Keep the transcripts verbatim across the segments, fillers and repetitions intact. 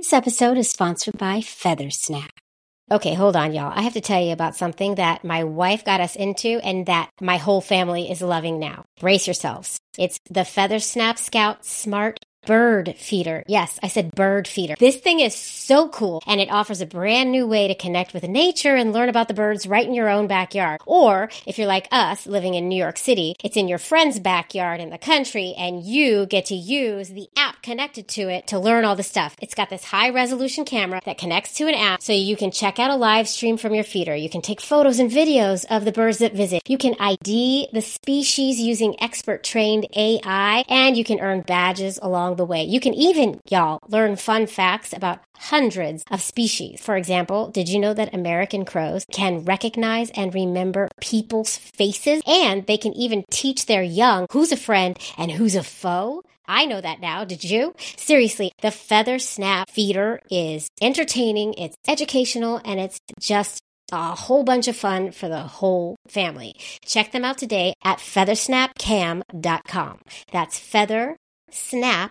This episode is sponsored by Feathersnap. Okay, hold on, y'all. I have to tell you about something that my wife got us into and that my whole family is loving now. Brace yourselves. It's the Feathersnap Scout Smart Bird Feeder. Yes, I said bird feeder. This thing is so cool, and it offers a brand new way to connect with nature and learn about the birds right in your own backyard. Or, if you're like us, living in New York City, it's in your friend's backyard in the country, and you get to use the app connected to it to learn all the stuff. It's got this high-resolution camera that connects to an app, so you can check out a live stream from your feeder. You can take photos and videos of the birds that visit. You can I D the species using expert-trained A I, and you can earn badges along the way. You can even, y'all, learn fun facts about hundreds of species. For example, did you know that American crows can recognize and remember people's faces? And they can even teach their young who's a friend and who's a foe? I know that now. Did you? Seriously, the Feathersnap Feeder is entertaining, it's educational, and it's just a whole bunch of fun for the whole family. Check them out today at feathersnap cam dot com. That's feathersnap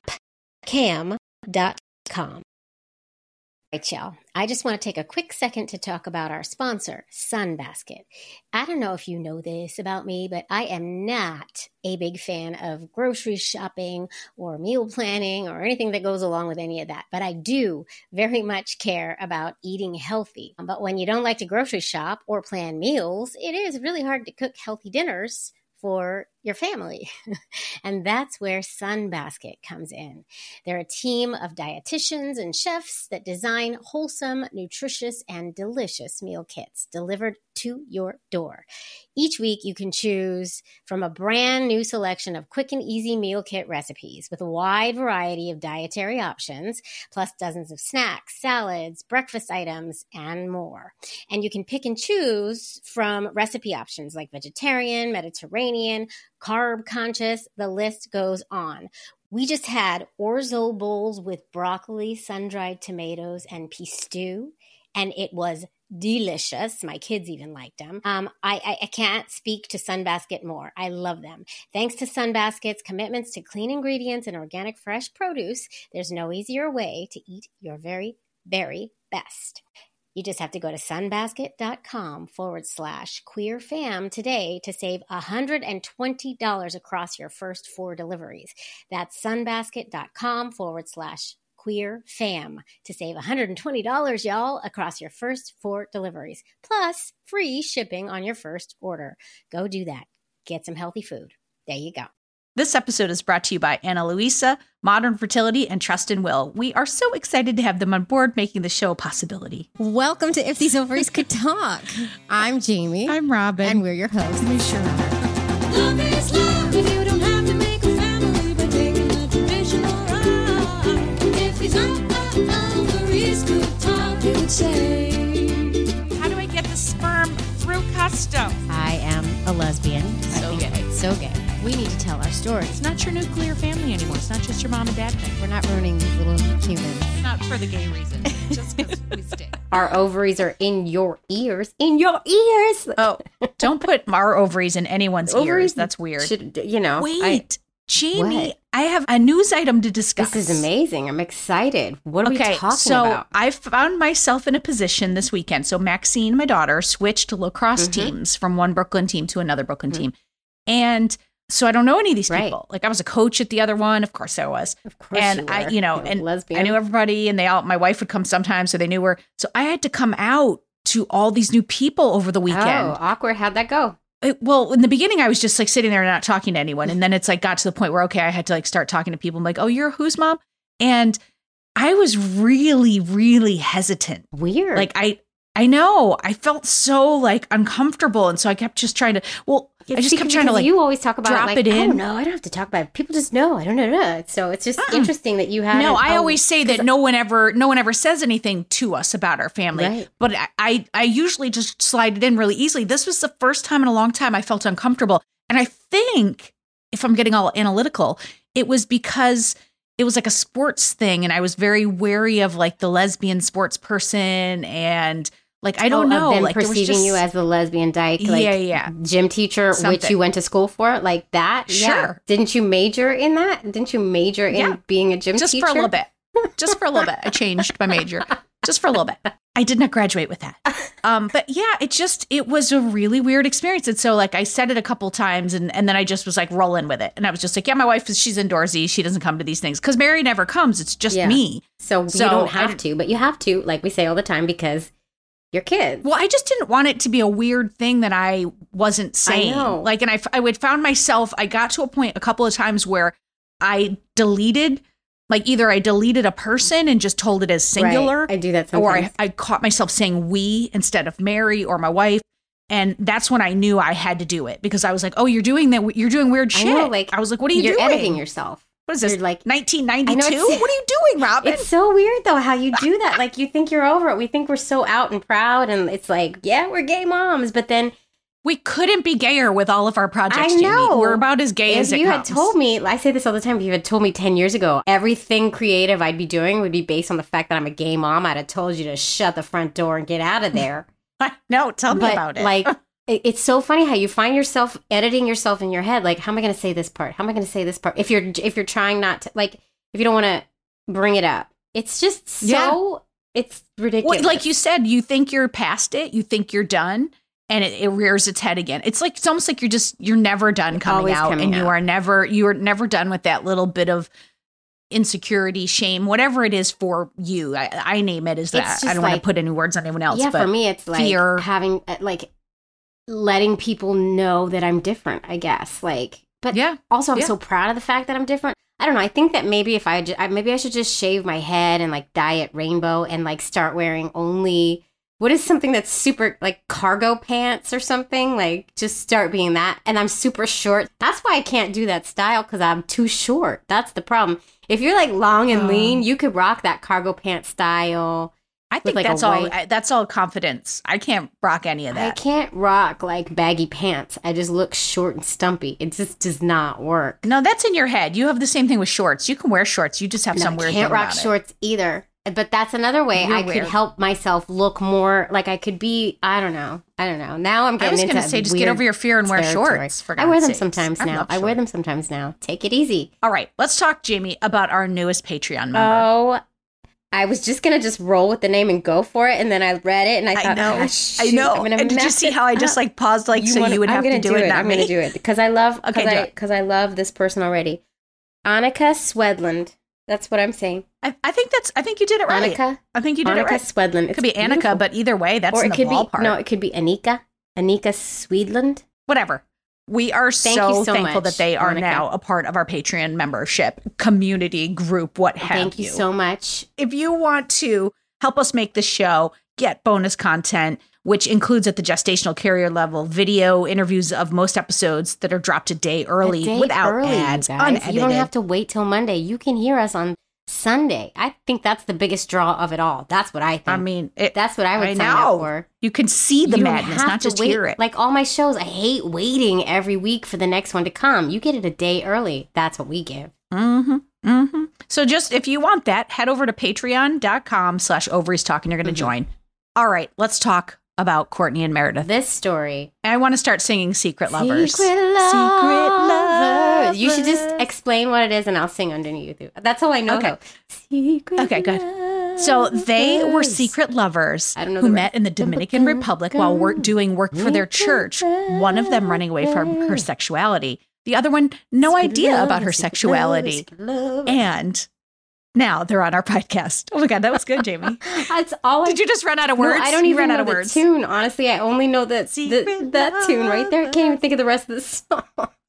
cam dot com. All right, y'all. I just want to take a quick second to talk about our sponsor, Sunbasket. I don't know if you know this about me, but I am not a big fan of grocery shopping or meal planning or anything that goes along with any of that. But I do very much care about eating healthy. But when you don't like to grocery shop or plan meals, it is really hard to cook healthy dinners for your family. And that's where Sunbasket comes in. They're a team of dietitians and chefs that design wholesome, nutritious, and delicious meal kits delivered to your door. Each week, you can choose from a brand new selection of quick and easy meal kit recipes with a wide variety of dietary options, plus dozens of snacks, salads, breakfast items, and more. And you can pick and choose from recipe options like vegetarian, Mediterranean, carb conscious, the list goes on. We just had orzo bowls with broccoli, sun-dried tomatoes, and peas stew, and it was delicious. My kids even liked them. Um, I, I, I can't speak to Sunbasket more. I love them. Thanks to Sunbasket's commitments to clean ingredients and organic fresh produce, there's no easier way to eat your very, very best. You just have to go to sunbasket.com forward slash queer fam today to save one hundred twenty dollars across your first four deliveries. That's sunbasket.com forward slash queer fam to save one hundred twenty dollars, y'all, across your first four deliveries. Plus free shipping on your first order. Go do that. Get some healthy food. There you go. This episode is brought to you by Ana Luisa, Modern Fertility, and Trust and Will. We are so excited to have them on board, making the show a possibility. Welcome to If These Ovaries Could Talk. I'm Jamie. I'm Robin. And we're your hosts. We sure are. Love is love if you don't have to make a family by taking a traditional route. If these ovaries could talk, you would say. How do I get the sperm through custom? I am a lesbian. So gay. So gay. We need to tell our story. It's not your nuclear family anymore. It's not just your mom and dad thing. We're not ruining these little humans. It's not for the gay reason. Just because we stay. Our ovaries are in your ears. In your ears! Oh, don't put our ovaries in anyone's Ovaries ears. That's weird. Should, you know. Wait, I, Jamie, What? I have a news item to discuss. This is amazing. I'm excited. What are Okay, we talking so about? I found myself in a position this weekend. So Maxine, my daughter, switched lacrosse Mm-hmm. teams from one Brooklyn team to another Brooklyn team. And so I don't know any of these Right. people. Like I was a coach at the other one. Of course I was. Of course and you I, were. you know, You're and lesbian. I knew everybody and they all, my wife would come sometimes. So they knew her. So I had to come out to all these new people over the weekend. Oh, awkward. How'd that go? It- well, in the beginning, I was just like sitting there and not talking to anyone. And then it's like got to the point where, okay, I had to like start talking to people. I'm like, oh, you're whose mom? And I was really, really hesitant. Weird. Like I, I know I felt so like uncomfortable. And so I kept just trying to, well, I just See, kept trying to because like, you always talk about drop it like, it in. oh, no, I don't have to talk about it. People just know. I don't know. know. So it's just interesting that you had. no, an- I oh, always say that no one ever, no one ever says anything to us about our family, Right. but I, I, I usually just slide it in really easily. This was the first time in a long time I felt uncomfortable. And I think if I'm getting all analytical, it was because it was like a sports thing. And I was very wary of like the lesbian sports person and like, I don't oh, know. Of them like there was perceiving just, you as the lesbian dyke, like Yeah, yeah. gym teacher, which Something. you went to school for, like that. Yeah. Sure. Didn't you major in that? Didn't you major in Yeah. being a gym just teacher? for a little bit. Just for a little bit. I changed my major. Just for a little bit. I did not graduate with that. Um, but yeah, it just, it was a really weird experience. And so like I said it a couple times and, and then I just was like rolling with it. And I was just like, yeah, my wife is, she's indoorsy. She doesn't come to these things because Mary never comes. It's just Yeah. me. So, So you don't I have to, but you have to, like we say all the time, because you're kids. Well, I just didn't want it to be a weird thing that I wasn't saying. know. Like, and I, I would found myself, I got to a point a couple of times where I deleted, like either I deleted a person and just told it as singular. Right. I do that Or sometimes. I, I caught myself saying we instead of Mary or my wife. And that's when I knew I had to do it because I was like, oh, you're doing that. You're doing weird I shit. know, like, I was like, what are you you're doing? editing yourself. What is this? You're like, nineteen I know ninety-two? it's- What are you doing, Robin? It's so weird though how you do that. Like you think you're over it. We think we're so out and proud, and it's like, yeah, we're gay moms, but then We couldn't be gayer with all of our projects, I know. Jamie. We're about as gay if as it you comes. had told me, I say this all the time, if you had told me ten years ago, everything creative I'd be doing would be based on the fact that I'm a gay mom, I'd have told you to shut the front door and get out of there. No, tell me But about it. like, it- it's so funny how you find yourself editing yourself in your head. Like, how am I going to say this part? How am I going to say this part? If you're, if you're trying not to, like, if you don't want to bring it up, it's just so, it's ridiculous. Well, like you said, you think you're past it, you think you're done, and it, it rears its head again. It's like it's almost like you're just you're never done coming Always out, coming and you out. are never you are never done with that little bit of insecurity, shame, whatever it is for you. I, I name it as that. just I don't want like- to put any words on anyone else. yeah, but for me, it's like fear. having, uh, like, letting people know that I'm different, I guess. Like, but yeah, also I'm Yeah. so proud of the fact that I'm different. I don't know. I think that maybe if I, ju- I maybe I should just shave my head and like dye it rainbow and like start wearing only what is something that's super like cargo pants or something. Like just start being that. And I'm super short. That's why I can't do that style because I'm too short. That's the problem. If you're like long and Oh. lean, you could rock that cargo pant style. I think like, a that's all. white- I, that's all confidence. I can't rock any of I that. can't rock like baggy pants. I just look short and stumpy. It just does not work. No, that's in your head. You have the same thing with shorts. You can wear shorts. You just have No, some I weird can't thing rock about it. shorts either. But that's another way You're I could weird. help myself look more like I could be. I don't know. I don't know. Now I'm I getting was into going to say, just get weird over your fear and wear territory. shorts. For I wear God's them sakes. sometimes I now. love I wear shorts. them sometimes now. Take it easy. All right, let's talk, Jamie, about our newest Patreon member. Oh, I was just gonna just roll with the name and go for it, and then I read it and I I thought, know. ah, I shoot, know. I'm gonna And did you mess see it how I just up. like paused like so wanna- you would I'm have gonna to do, it, not I'm me? gonna do it because I love Okay, because do I it. because I love this person already. Annika Swedland. That's what I'm saying. I, I think that's. I think you did it right. Annika. I think you did Annika it right. Swedland. It could be Annika, but either way, that's or in it the could ballpark. be no, it could be Anika. Anika Swedland. Whatever. We are Thank so, you so thankful much, that they are Annika. now a part of our Patreon membership community group. What have Thank you so much. If you want to help us make the show, get bonus content, which includes at the gestational carrier level video interviews of most episodes that are dropped a day early A day without early, you ads, guys. unedited. You don't have to wait till Monday. You can hear us on Sunday. I think that's the biggest draw of it all. That's what I think. I mean, it, that's what I would I sign know. up for. You can see the You don't madness, have not to just wait. hear it. Like all my shows, I hate waiting every week for the next one to come. You get it a day early. That's what we give. Mm-hmm. Mm-hmm. So just if you want that, head over to patreon.com slash ovaries talk and you're going to Mhm. join. All right, let's talk about Courtney and Meredith. This story. I want to start singing Secret Lovers. Secret Secret lovers. You should just Lovers. explain what it is and I'll sing underneath you. That's all I know. Okay. Though. Secret Okay, good. So they were lovers. secret lovers I don't know who the met rest. in the Dominican Republic while work, doing work for their church, one of them running away from her sexuality, the other one no Secret idea lovers, about her secret sexuality. lovers, secret lovers. And now they're on our podcast. Oh my God, that was good, Jamie. That's all I Did you just run out of No, words? I don't You even ran know out of the words. tune. Honestly, I only know that the, Secret that tune right there. I can't even think of the rest of the song.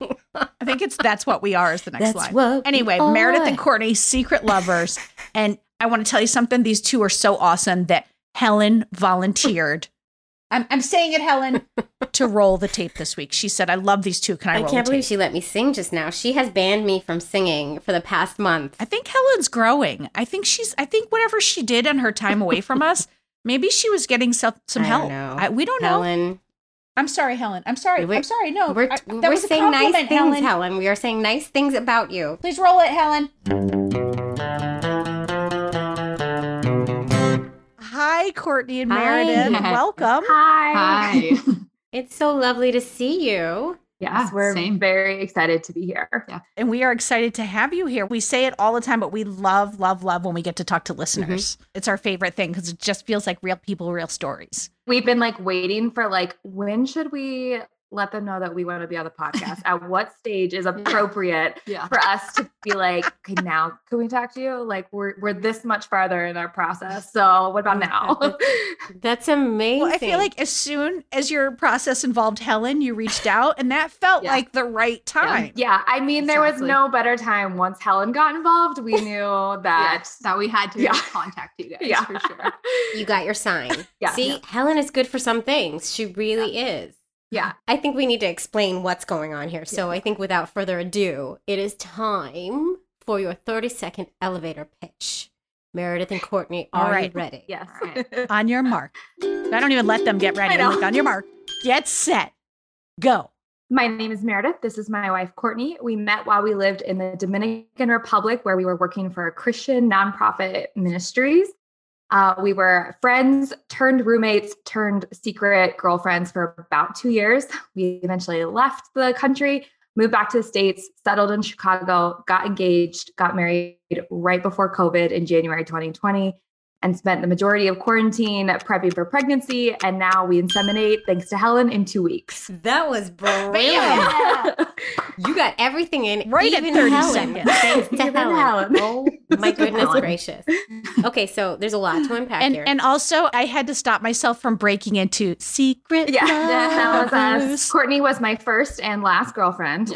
I think it's That's What We Are is the next That's line. what we Anyway, are. Meredith and Courtney, secret lovers. And I want to tell you something. These two are so awesome that Helen volunteered. I'm, I'm saying it, Helen, to roll the tape this week. She said, I love these two. Can I, I roll can't the believe tape? she let me sing just now. She has banned me from singing for the past month. I think Helen's growing. I think she's, I think whatever she did in her time away from us, maybe she was getting some, some I help. don't know. I, we don't know. Helen, I'm sorry, Helen. I'm sorry. We're- I'm sorry. No, we're, I- that we're was a saying nice compliment, things, Helen. Helen. We are saying nice things about you. Please roll it, Helen. Hi, Courtney and Hi. Meredith. Welcome. Hi. It's so lovely to see you. Yes, Yeah, we're same. very excited to be here. Yeah. And we are excited to have you here. We say it all the time, but we love, love, love when we get to talk to listeners. It's our favorite thing because it just feels like real people, real stories. We've been like waiting for like, when should we let them know that we want to be on the podcast? At what stage is appropriate Yeah. for us to be like, okay, now can we talk to you? Like we're we're this much farther in our process. So what about now? That's amazing. Well, I feel like as soon as your process involved Helen, you reached out and that felt Yeah. like the right time. Yeah, I mean, there was Exactly. no better time once Helen got involved. We knew that. Yes, that we had to Yeah. contact you guys Yeah, for sure. you got your sign. Yeah. See, Yeah. Helen is good for some things. She really is. Yeah. I think we need to explain what's going on here. So I think without further ado, it is time for your thirty second elevator pitch. Meredith and Courtney, All are right. you ready? Yes. All right. On your mark. I don't even let them get ready. I know. I'm like, on your mark, get set, go. My name is Meredith. This is my wife, Courtney. We met while we lived in the Dominican Republic, where we were working for Christian nonprofit ministries. Uh, we were friends, turned roommates, turned secret girlfriends for about two years. We eventually left the country, moved back to the States, settled in Chicago, got engaged, got married right before COVID in January twenty twenty, and spent the majority of quarantine prepping for pregnancy. And now we inseminate, thanks to Helen, in two weeks. That was brilliant. Yeah. You got everything in Right at even thirty Helen. seconds. Thanks to Even Helen. Helen. Oh my goodness Helen. gracious. Okay, so there's a lot to unpack And here. and also, I had to stop myself from breaking into secret Yeah, that was us. lovers. Courtney was my first and last girlfriend.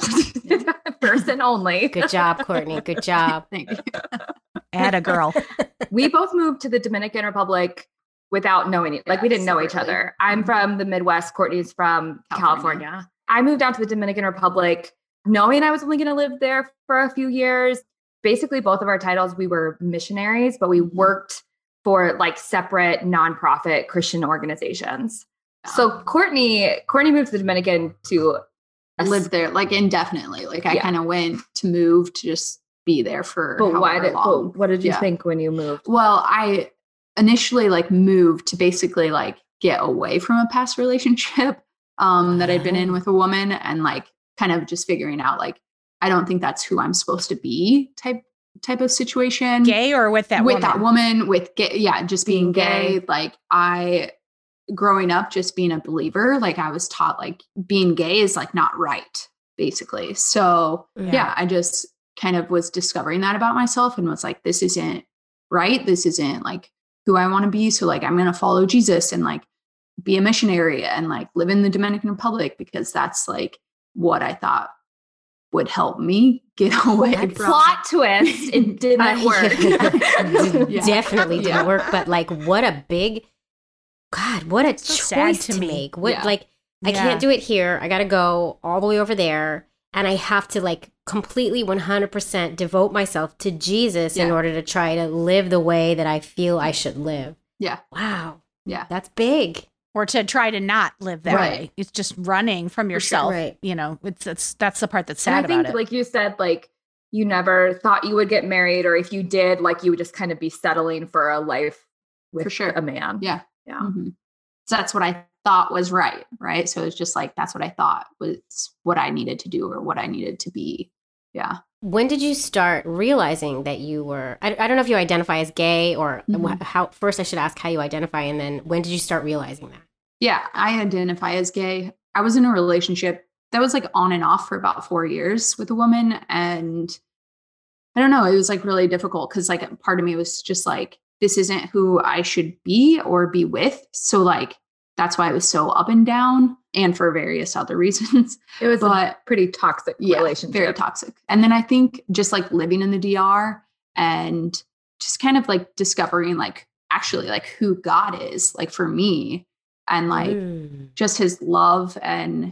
First and only. Good job, Courtney. Good job. Thank you. Add a girl. We both moved to the Dominican Republic without knowing it. Like we Yeah, didn't know each separately. other. I'm from the Midwest. Courtney's from California. California. I moved down to the Dominican Republic knowing I was only going to live there for a few years. Basically, both of our titles, we were missionaries, but we worked for like separate nonprofit Christian organizations. So Courtney, Courtney moved to the Dominican to I lived there like indefinitely. Like I Yeah. kind of went to move to just be there for But why however did? long. But what did you Yeah. think when you moved? Well, I initially like moved to basically like get away from a past relationship um, that I'd been in with a woman and like kind of just figuring out like, I don't think that's who I'm supposed to be type type of situation. Gay or with that with woman? that woman, with gay, yeah, just being, Being gay. gay. Like I, growing up, just being a believer, like I was taught like being gay is like not right, basically. So Yeah. yeah, I just kind of was discovering that about myself and was like, this isn't right. This isn't like who I want to be. So like, I'm going to follow Jesus and like be a missionary and like live in the Dominican Republic because that's like what I thought would help me get away That's from. Plot twist. It didn't Uh, work. d- Yeah. Definitely didn't Yeah. work. But like, what a big, God, what a So sad choice to to me. make. What Yeah. like, I Yeah. can't do it here. I got to go all the way over there. And I have to like completely one hundred percent devote myself to Jesus in Yeah. order to try to live the way that I feel I should live. Yeah. Wow. Yeah. That's big. Or to try to not live that Right. way. It's just running from yourself. Right. You know, it's, it's that's the part that's And sad I think, about it. like you said, like you never thought you would get married, or if you did, like you would just kind of be settling for a life with For sure. a man. Yeah. Yeah. Mhm. So that's what I thought was right. Right. So it's just like, that's what I thought was what I needed to do or what I needed to be. Yeah. When did you start realizing that you were, I, I don't know if you identify as gay or Mhm. wh- how, first I should ask how you identify. And then when did you start realizing that? Yeah. I identify as gay. I was in a relationship that was like on and off for about four years with a woman. And I don't know, it was like really difficult because like part of me was just like, this isn't who I should be or be with. So like, that's why I was so up and down and for various other reasons. It was a But pretty toxic yeah, relationship. very toxic. And then I think just like living in the D R and just kind of like discovering like actually like who God is like for me and like Mm. just his love and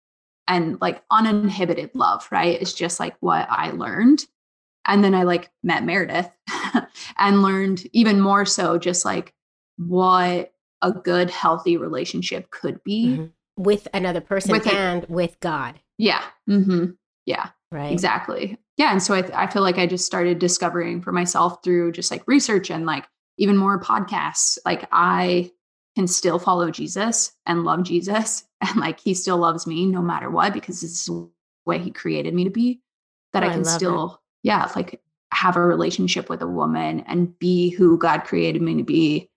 and like uninhibited love, right? It's just like what I learned. And then I like met Meredith and learned even more so just like what a good healthy relationship could be. Mhm. With another person With a- and with God, Yeah. Mhm. Yeah. right? Exactly. Yeah. And so I, th- I feel like I just started discovering for myself through just like research and like even more podcasts. Like I can still follow Jesus and love Jesus. And like, he still loves me no matter what, because this is the way he created me to be, that Oh, I I can love still, yeah, like have a relationship with a woman and be who God created me to be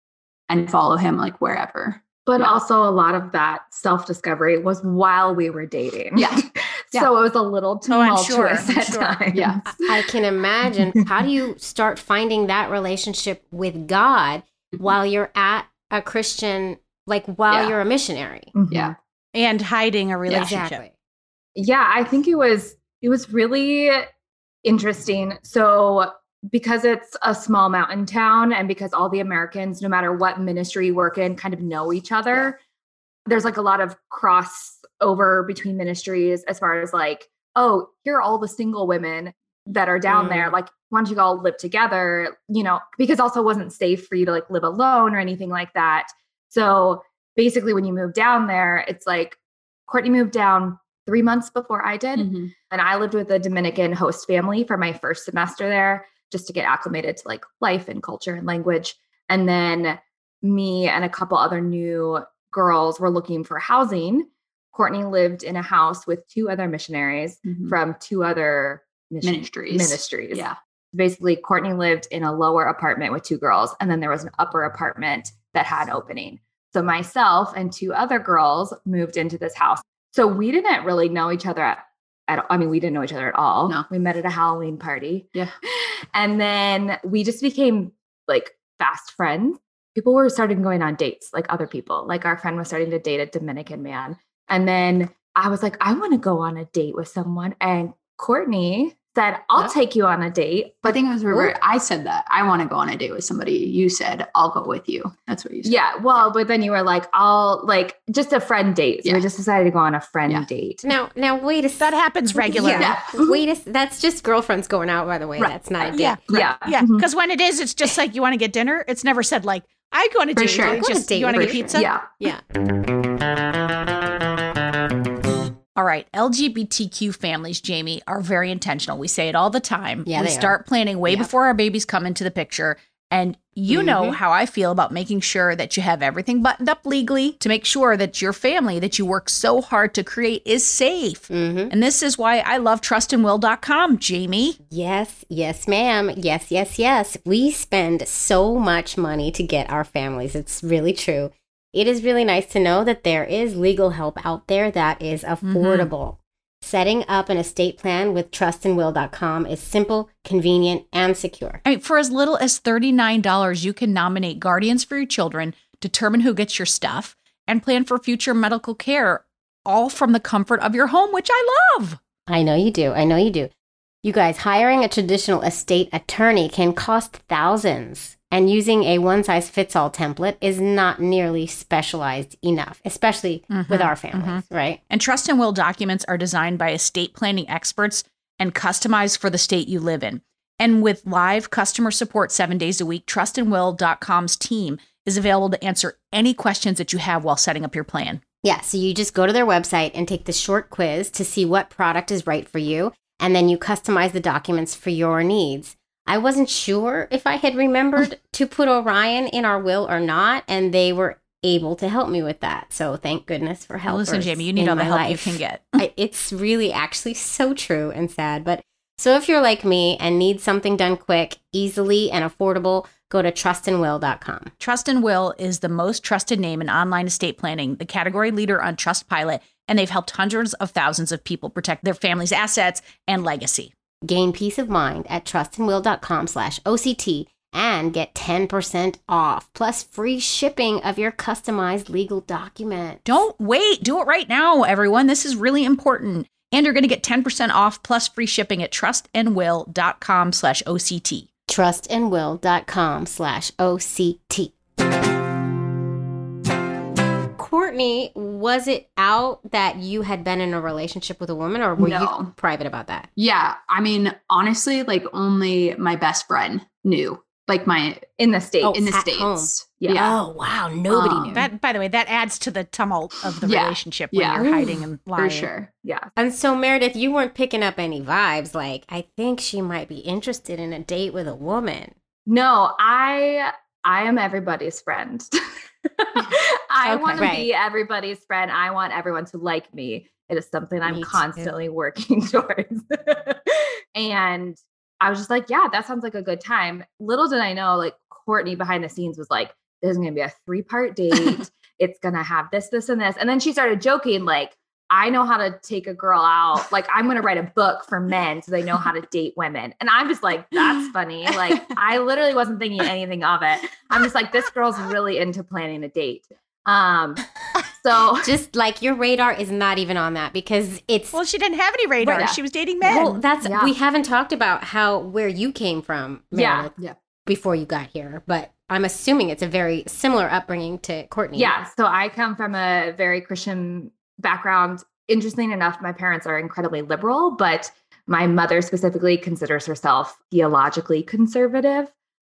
and follow him like wherever. But Yeah. also a lot of that self-discovery was while we were dating. Yeah. So it was a little Oh, I'm sure, tumultuous I'm at sure. times. Yeah. I can imagine. How do you start finding that relationship with God while you're at a Christian, like while Yeah. you're a missionary? Mhm. Yeah. And hiding a relationship. Exactly. Yeah, I think it was it was really interesting. So because it's a small mountain town and because all the Americans, no matter what ministry you work in, kind of know each other, there's like a lot of crossover between ministries as far as like, oh, here are all the single women that are down Mm. there. Like, why don't you all live together? You know, because also it wasn't safe for you to like live alone or anything like that. So basically when you move down there, it's like Courtney moved down three months before I did. Mhm. And I lived with a Dominican host family for my first semester there, just to get acclimated to like life and culture and language. And then me and a couple other new girls were looking for housing. Courtney lived in a house with two other missionaries Mhm. from two other mission- Ministries. ministries. Yeah. Basically, Courtney lived in a lower apartment with two girls, and then there was an upper apartment that had an opening. So myself and two other girls moved into this house. So we didn't really know each other at, at I mean, we didn't know each other at all. No. We met at a Halloween party. Yeah. And then we just became like fast friends. People were starting going on dates, like other people. Like our friend was starting to date a Dominican man. And then I was like, I want to go on a date with someone. And Courtney said, I'll Yeah. take you on a date. I think it was River. Ooh. I said that. I want to go on a date with somebody. You said, I'll go with you. That's what you said. Yeah. Well, but then you were like, I'll like just a friend date. So Yeah. we just decided to go on a friend Yeah. date. Now, now wait a That second. happens regularly. Yeah. Wait a s- That's just girlfriends going out, by the way. Right. That's not a date. Yeah. Yeah. Yeah, Mhm. because when it is, it's just like you want to get dinner. It's never said like I go on a For date. sure. It's Go on a just date you want to with get your pizza. Yeah. Yeah. All right, L G B T Q families, Jamie, are very intentional. We say it all the time. Yeah, we they start planning way Yep. before our babies come into the picture. And you know Mhm. how I feel about making sure that you have everything buttoned up legally to make sure that your family that you work so hard to create is safe. Mm-hmm. And this is why I love trust and will dot com, Jamie. Yes, yes, ma'am. Yes, yes, yes. We spend so much money to get our families. It's really true. It is really nice to know that there is legal help out there that is affordable. Setting up an estate plan with trust and will dot com is simple, convenient, and secure. I mean, for as little as thirty-nine dollars, you can nominate guardians for your children, determine who gets your stuff, and plan for future medical care, all from the comfort of your home, which I love. I know you do. I know you do. You guys, hiring a traditional estate attorney can cost thousands, and using a one-size-fits-all template is not nearly specialized enough, especially with Mhm, our families, right? And trust and will documents are designed by estate planning experts and customized for the state you live in. And with live customer support seven days a week, trust and will dot com's team is available to answer any questions that you have while setting up your plan. Yeah, so you just go to their website and take the short quiz to see what product is right for you, and then you customize the documents for your needs. I wasn't sure if I had remembered to put Orion in our will or not, and they were able to help me with that. So thank goodness for help. Listen, Jamie, you need all the help you can get. I, it's really actually so true and sad. But so if you're like me and need something done quick, easily, and affordable, go to trust and will dot com. Trust and Will is the most trusted name in online estate planning, the category leader on Trustpilot, and they've helped hundreds of thousands of people protect their family's assets and legacy. Gain peace of mind at trust and will dot com slash O C T and get ten percent off, plus free shipping of your customized legal document. Don't wait. Do it right now, everyone. This is really important. And you're going to get ten percent off plus free shipping at trust and will dot com slash O C T. trust and will dot com slash O C T. Courtney, was it out that you had been in a relationship with a woman, or were No. you private about that? Yeah. I mean, honestly, like only my best friend knew. Like my In the States. Oh, in the at States. home. Yeah. Oh, wow. Nobody Um, knew. That, by the way, that adds to the tumult of the Yeah. relationship when Yeah. you're hiding and lying. For sure. Yeah. And so, Meredith, you weren't picking up any vibes like, I think she might be interested in a date with a woman. No, I I am everybody's friend. I Okay. want to Right. be everybody's friend. I want everyone to like me. It is something I'm Me too. constantly working towards. And I was just like, yeah, that sounds like a good time. Little did I know, like Courtney behind the scenes was like, there's going to be a three part date. It's going to have this, this, and this. And then she started joking, like, I know how to take a girl out. Like, I'm going to write a book for men so they know how to date women. And I'm just like, that's funny. Like, I literally wasn't thinking anything of it. I'm just like, this girl's really into planning a date. Um, so Just like your radar is not even on that because it's Well, she didn't have any radar. Right. She was dating men. well, that's Yeah. we haven't talked about how where you came from, Yeah. Meredith, Yeah. before you got here, but I'm assuming it's a very similar upbringing to Courtney. yeah, so I come from a very Christian background. Interesting enough, my parents are incredibly liberal, but my mother specifically considers herself theologically conservative.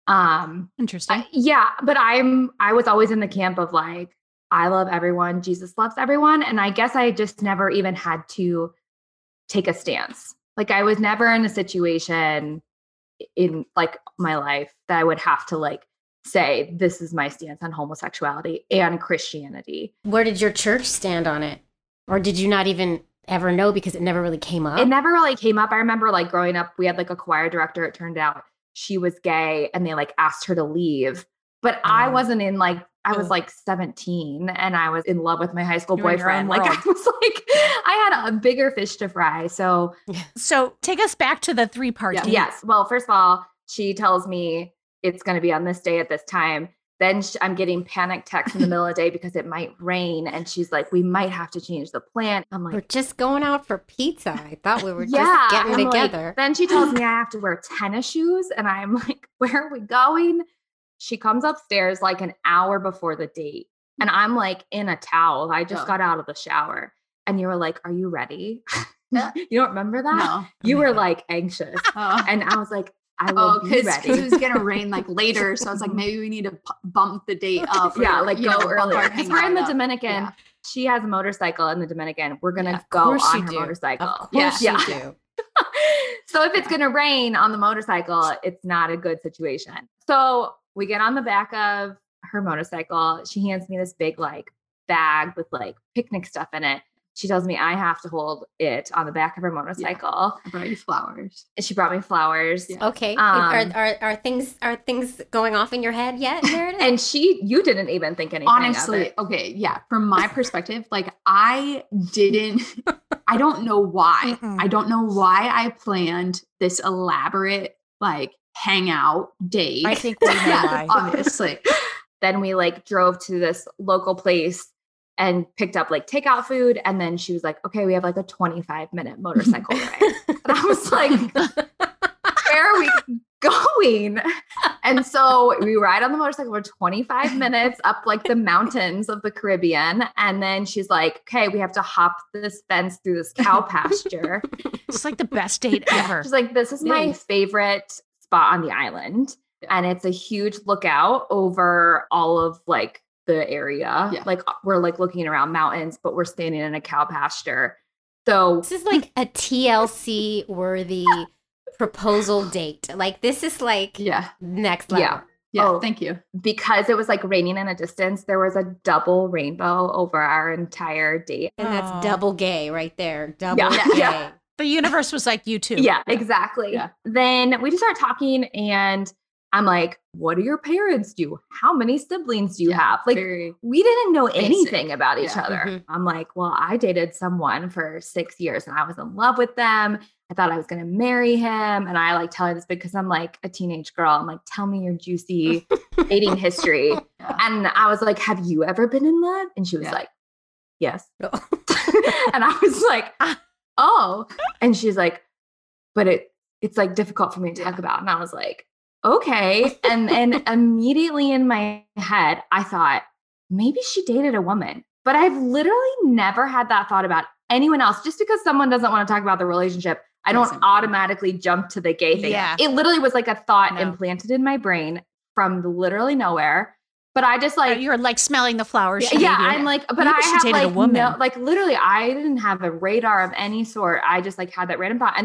Um, Interesting. I- yeah, but I'm I was always in the camp of like, I love everyone, Jesus loves everyone. And I guess I just never even had to take a stance. Like I was never in a situation in like my life that I would have to like say, this is my stance on homosexuality and Christianity. Where did your church stand on it? Or did you not even ever know because it never really came up? It never really came up. I remember like growing up, we had like a choir director. It turned out she was gay and they like asked her to leave. But I Oh. wasn't in like, I was Oh. like seventeen and I was in love with my high school You were in your own boyfriend. Like I world. was like, I had a bigger fish to fry. So So take us back to the three part Yeah. date. yes. Well, first of all, she tells me it's going to be on this day at this time. Then sh- I'm getting panic texts in the middle of the day because it might rain. And she's like, we might have to change the plan. I'm We're like, just going out for pizza. I thought we were yeah. just getting I'm like- together. then she tells me I have to wear tennis shoes. And I'm like, where are we going? She comes upstairs like an hour before the date. And I'm like in a towel. I just Oh. got out of the shower. And you were like, are you ready? Yeah. You don't remember that? No. You were like anxious. Oh. And I was like, I will Oh, be because ready. it was gonna rain like later, so I was like, maybe we need to p- bump the date up. Yeah, or, like you go know, bump earlier. our Because we're in the hangout up. Dominican. Yeah. She has a motorcycle in the Dominican. We're gonna Yeah, of go course on you her do. motorcycle. Of Yeah. course yeah. you do. So if it's gonna rain on the motorcycle, it's not a good situation. So we get on the back of her motorcycle. She hands me this big like bag with like picnic stuff in it. She tells me I have to hold it on the back of her motorcycle. I brought you flowers. And she brought me flowers. Yeah. Okay. Um, are, are are things are things going off in your head yet, Meredith? And she, you didn't even think anything Honestly, of it. okay, yeah. From my perspective, like I didn't, I don't know why. Mm-mm. I don't know why I planned this elaborate like hangout date. I think we know yeah, why. obviously. Then we like drove to this local place and picked up like takeout food. And then she was like, okay, we have like a twenty-five minute motorcycle ride. And I was like, where are we going? And so we ride on the motorcycle for twenty-five minutes up like the mountains of the Caribbean. And then she's like, okay, we have to hop this fence through this cow pasture. It's like the best date ever. She's like, this is my Yes. favorite spot on the island. And it's a huge lookout over all of like the area. Yeah. Like we're like looking around mountains, but we're standing in a cow pasture. So This is like a T L C worthy proposal date. Like this is like Yeah. next level. yeah, Yeah. Oh. Thank you. because it was like raining in a distance, there was a double rainbow over our entire date. And that's Aw. double gay right there. Double Yeah. gay. Yeah. The universe was like, you too. Yeah, exactly. Yeah. Then we just start talking and I'm like, what do your parents do? How many siblings do you Yeah, have? Like very we didn't know basic. anything about each Yeah. other. Mhm. I'm like, well, I dated someone for six years and I was in love with them. I thought I was going to marry him. And I like tell her this because I'm like a teenage girl. I'm like, tell me your juicy dating history. Yeah. And I was like, have you ever been in love? And she was Yeah. like, yes. And I was like, oh. And she's like, but it it's like difficult for me to talk Yeah. about. And I was like, okay. And and immediately in my head, I thought, maybe she dated a woman. But I've literally never had that thought about anyone else. Just because someone doesn't want to talk about the relationship, I don't Doesn't mean- automatically jump to the gay thing. Yeah. It literally was like a thought No. implanted in my brain from literally nowhere. But I just like You're like smelling the flowers. she yeah, gave you. I'm like, but Maybe I she have dated a like woman. no, like literally, I didn't have a radar of any sort. I just like had that random thought, and then it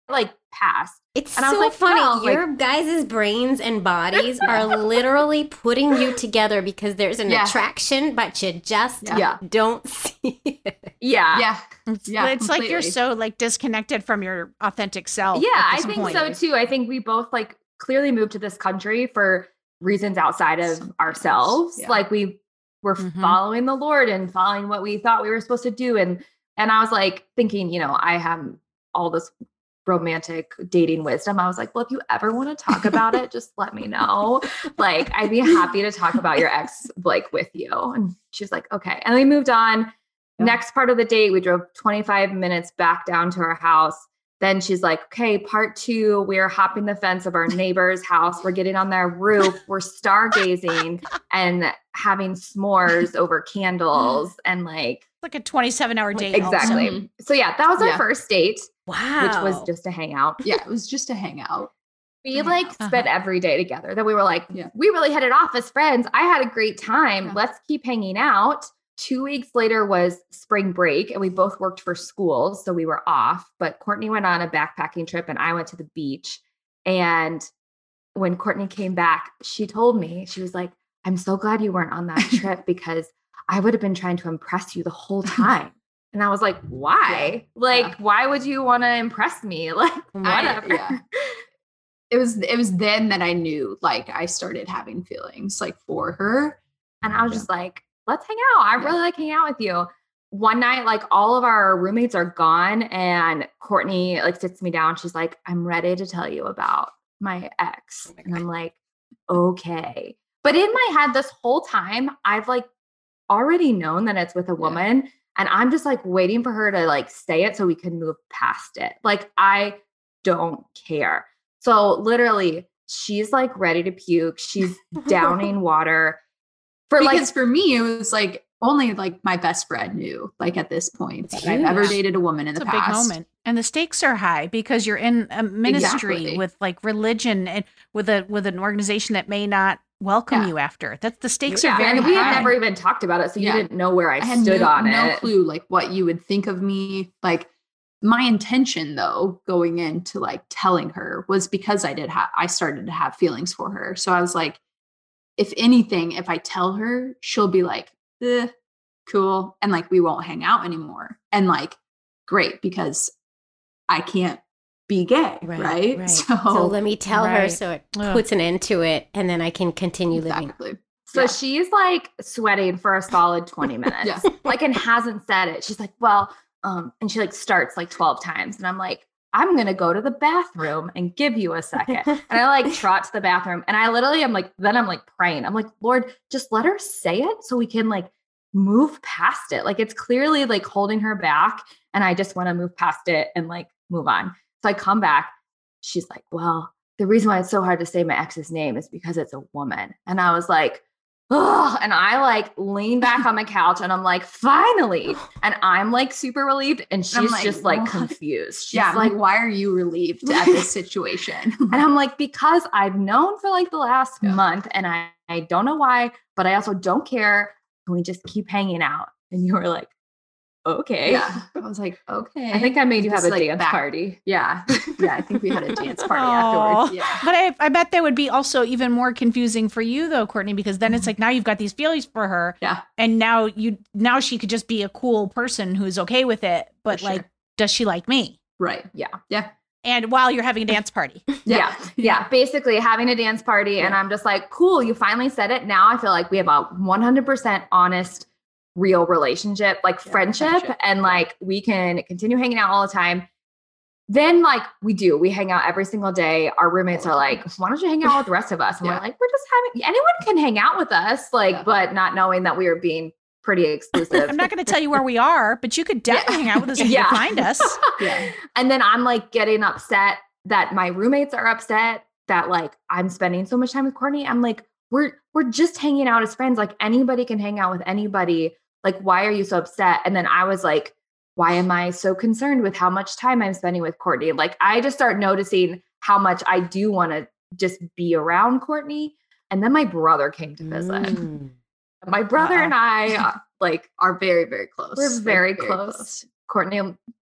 like passed. It's And I was so like, funny. well, like- Your guys' brains and bodies are literally putting you together because there's an Yeah. attraction, but you just Yeah. don't see it. Yeah. Yeah. It's, Yeah, it's like you're completely. so like disconnected from your authentic self. Yeah, at I this think point. so too. I think we both like clearly moved to this country for reasons outside of Something else. ourselves. Yeah. Like we were Mhm. following the Lord and following what we thought we were supposed to do. And and I was like thinking, you know, I have all this romantic dating wisdom. I was like, well, if you ever want to talk about it, just let me know. Like, I'd be happy to talk about your ex like with you. And she was like, okay. And we moved on. Yeah. Next part of the date, we drove twenty-five minutes back down to our house. Then she's like, okay, part two, we're hopping the fence of our neighbor's house. We're getting on their roof. We're stargazing and having s'mores over candles and like, It's like a twenty-seven hour date. exactly. Mhm. So yeah, that was our Yeah. first date, Wow. which was just a hangout. Yeah. It was just a hangout. We Yeah. like spent every day together. Then we were like, Yeah. we really hit it off as friends. I had a great time. Yeah. Let's keep hanging out. Two weeks later was spring break, and we both worked for schools, so we were off. But Courtney went on a backpacking trip, and I went to the beach. And when Courtney came back, she told me, she was like, I'm so glad you weren't on that trip because I would have been trying to impress you the whole time. And I was like, why? Like, Yeah. why would you want to impress me? Like, I- whatever. yeah. It was it was then that I knew like I started having feelings like for her. And I was Yeah. just like, let's hang out. I Yeah. really like hanging out with you. One night, like all of our roommates are gone, and Courtney like sits me down. She's like, I'm ready to tell you about my ex. And I'm like, okay. But in my head, this whole time, I've like already known that it's with a woman. And I'm just like waiting for her to like say it so we can move past it. Like, I don't care. So literally, she's like ready to puke. She's downing water. For Because like, for me, it was like only like my best friend knew, like at this point, It's that I've ever huge. dated a woman in It's the a big past. moment. And the stakes are high because you're in a ministry Exactly. with like religion and with a with an organization that may not welcome Yeah. you after. That's the stakes yeah, are very and we had high. never even talked about it, so Yeah. you didn't know where I, I had stood no, on no it. clue like what you would think of me. Like my intention though, going into like telling her was because I did have, I started to have feelings for her. So I was like, if anything, if I tell her, she'll be like, eh, cool. And like, we won't hang out anymore. And like, great, because I can't be gay. Right. So, So let me tell her Right. so it Ugh. puts an end to it, and then I can continue living. exactly. So Yeah. she's like sweating for a solid twenty minutes, Yeah. like, and hasn't said it. She's like, well, um, and she like starts like twelve times. And I'm like, I'm going to go to the bathroom and give you a second. And I like trot to the bathroom, and I literally am like, then I'm like praying. I'm like, Lord, just let her say it so we can like move past it. Like, it's clearly like holding her back. And I just want to move past it and like move on. So I come back. She's like, well, the reason why it's so hard to say my ex's name is because it's a woman. And I was like, oh, and I like lean back on the couch and I'm like, finally. And I'm like super relieved. And she's I'm like, just like what? confused. She's Yeah. I'm like, like, why are you relieved at this situation? and I'm like, because I've known for like the last Yeah. month and I, I don't know why, but I also don't care. Can we just keep hanging out? And you were like, okay. yeah. I was like, okay. I think I made you have Just, a like, dance back- party. Yeah. Yeah. I think we had a dance party Aw. afterwards. Yeah. But I, I bet that would be also even more confusing for you though, Courtney, because then it's like now you've got these feelings for her, Yeah. and now you now she could just be a cool person who's okay with it, but For like, sure. does she like me? Right. Yeah. Yeah. And while you're having a dance party, Yeah. Yeah. Basically having a dance party. And Yeah. I'm just like, cool, you finally said it. Now I feel like we have a one hundred percent honest, real relationship, like Yeah, friendship. friendship. And like we can continue hanging out all the time. Then like we do, we hang out every single day. Our roommates are like, why don't you hang out with the rest of us? And Yeah. we're like, we're just having, anyone can hang out with us. Like, Yeah. but not knowing that we are being pretty exclusive. I'm not going to tell you where we are, but you could definitely hang out with us if Yeah. you find us. Yeah. And then I'm like getting upset that my roommates are upset that like I'm spending so much time with Courtney. I'm like, we're we're just hanging out as friends. Like anybody can hang out with anybody. Like, why are you so upset? And then I was like, why am I so concerned with how much time I'm spending with Courtney? Like, I just start noticing how much I do want to just be around Courtney. And then my brother came to visit. Mm. My brother Uh-oh. and I, uh, like, Are very, very close. we're Like, very, close. Courtney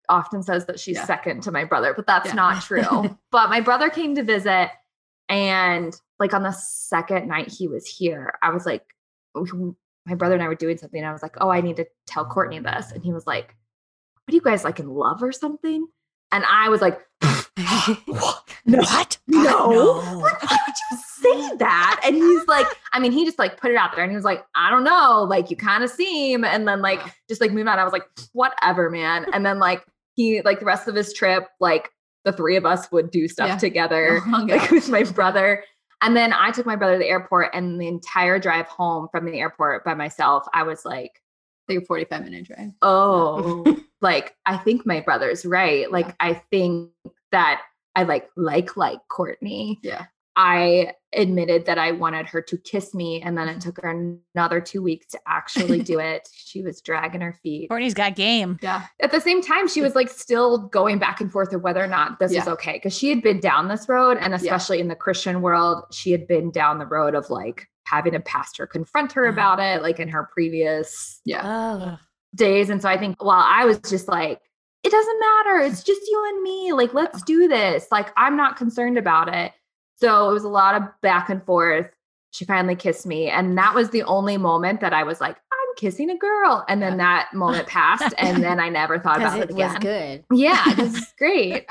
often says that she's Yeah. second to my brother, but that's Yeah. not true. But my brother came to visit, and like on the second night he was here, I was like, my brother and I were doing something. And I was like, oh, I need to tell Courtney this. And he was like, what are you guys like in love or something? And I was like, What? no, No. Like, why would you say that? And he's like, I mean, he just like put it out there and he was like, I don't know, like you kind of seem, and then like just like moved on. I was like, whatever, man. And then like he, like the rest of his trip, like the three of us would do stuff Yeah. together, Oh, like gosh. with my brother. And then I took my brother to the airport, and the entire drive home from the airport by myself, I was like, Like a forty-five minute drive. oh, like I think my brother's right. Like Yeah. I think that I like like like Courtney. Yeah. I admitted that I wanted her to kiss me, and then it took her another two weeks to actually do it. She was dragging her feet. Courtney's got game. Yeah. At the same time, she was like still going back and forth of whether or not this was Yeah. okay, because she had been down this road, and especially in the Christian world, she had been down the road of like having a pastor confront her about it, like in her previous Yeah. Oh. days. And so I think while I was just like, it doesn't matter, it's just you and me, like let's do this, like I'm not concerned about it. So it was a lot of back and forth. She finally kissed me, and that was the only moment that I was like, I'm kissing a girl. And then that moment passed, and then I never thought Because about it, it was again. good. Yeah, this is great.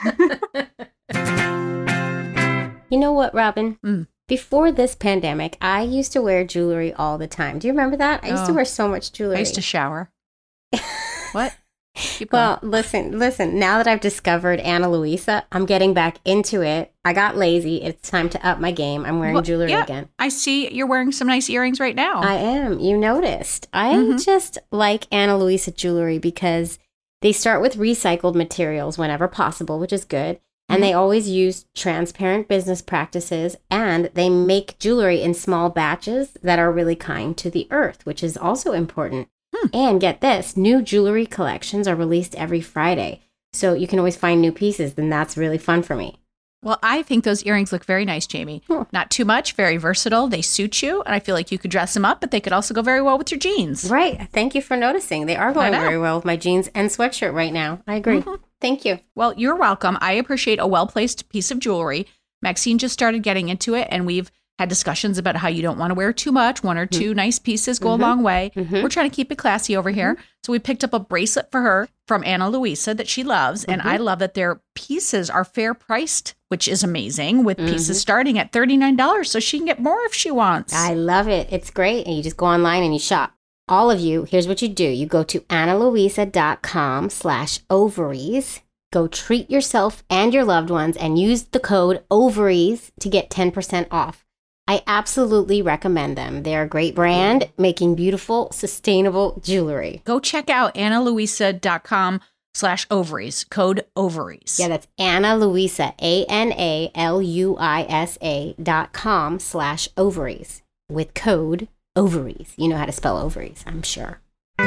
You know what, Robin? Mm. Before this pandemic, I used to wear jewelry all the time. Do you remember that? I used to Oh. wear so much jewelry. I used to shower. What? Keep going. Well, listen, listen. Now that I've discovered Ana Luisa, I'm getting back into it. I got lazy. It's time to up my game. I'm wearing Well, jewelry yeah. again. I see you're wearing some nice earrings right now. I am. You noticed. I Mhm. just like Ana Luisa jewelry because they start with recycled materials whenever possible, which is good. And they always use transparent business practices, and they make jewelry in small batches that are really kind to the earth, which is also important. Hmm. And get this, new jewelry collections are released every Friday. So you can always find new pieces, and that's really fun for me. Well, I think those earrings look very nice, Jamie. Hmm. Not too much, very versatile. They suit you, and I feel like you could dress them up, but they could also go very well with your jeans. Right. Thank you for noticing. They are going know. very well with my jeans and sweatshirt right now. I agree. Mhm. Thank you. Well, you're welcome. I appreciate a well-placed piece of jewelry. Maxine just started getting into it, and we've had discussions about how you don't want to wear too much. One or two nice pieces go a Mhm. long way. Mhm. We're trying to keep it classy over here. So we picked up a bracelet for her from Ana Luisa that she loves. And I love that their pieces are fair priced, which is amazing, with pieces starting at thirty-nine dollars. So she can get more if she wants. I love it. It's great. And you just go online and you shop. All of you, here's what you do. You go to analuisa.com slash ovaries. Go treat yourself and your loved ones and use the code ovaries to get ten percent off. I absolutely recommend them. They're a great brand making beautiful, sustainable jewelry. Go check out analuisa.com slash ovaries, code ovaries. Yeah, that's Ana Luisa, A N A L U I S A dot com slash ovaries with code ovaries. You know how to spell ovaries, I'm sure.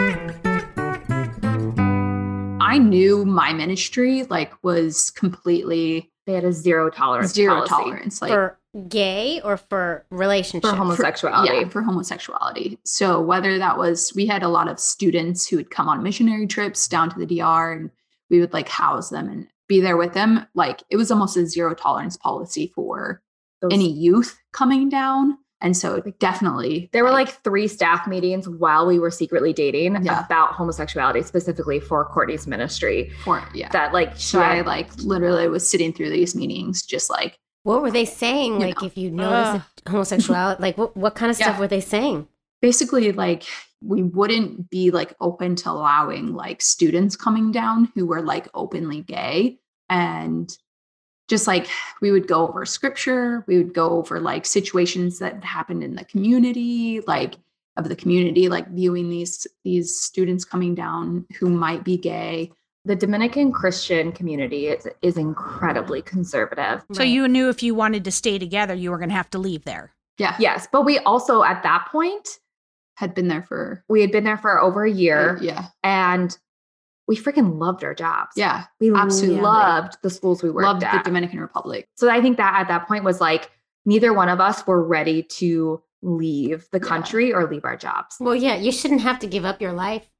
I knew my ministry like was completely They had a zero tolerance zero policy tolerance. Like For gay or for relationship? for homosexuality. Yeah, for homosexuality. So whether that was, we had a lot of students who would come on missionary trips down to the D R, and we would like house them and be there with them. Like it was almost a zero tolerance policy for Those- any youth coming down. And so definitely There were like three staff meetings while we were secretly dating Yeah. about homosexuality, specifically for Courtney's ministry. for, yeah. That like she So I had- like literally was sitting through these meetings, just like, What were they saying? You Like, know. if you notice a homosexuality, like what, what kind of stuff Yeah. were they saying? basically like we wouldn't be like open to allowing like students coming down who were like openly gay. And just like we would go over scripture, we would go over like situations that happened in the community, like of the community, like viewing these these students coming down who might be gay. the Dominican Christian community is, is incredibly conservative. So you knew if you wanted to stay together, you were going to have to leave there. Yeah. Yes, but we also at that point, Had been there for we had been there for over a year yeah. and we freaking loved our jobs. Yeah. We absolutely. loved the schools we worked Loved at. the Dominican Republic. So I think that at that point was like neither one of us were ready to leave the Yeah. country or leave our jobs. Well, yeah, you shouldn't have to give up your life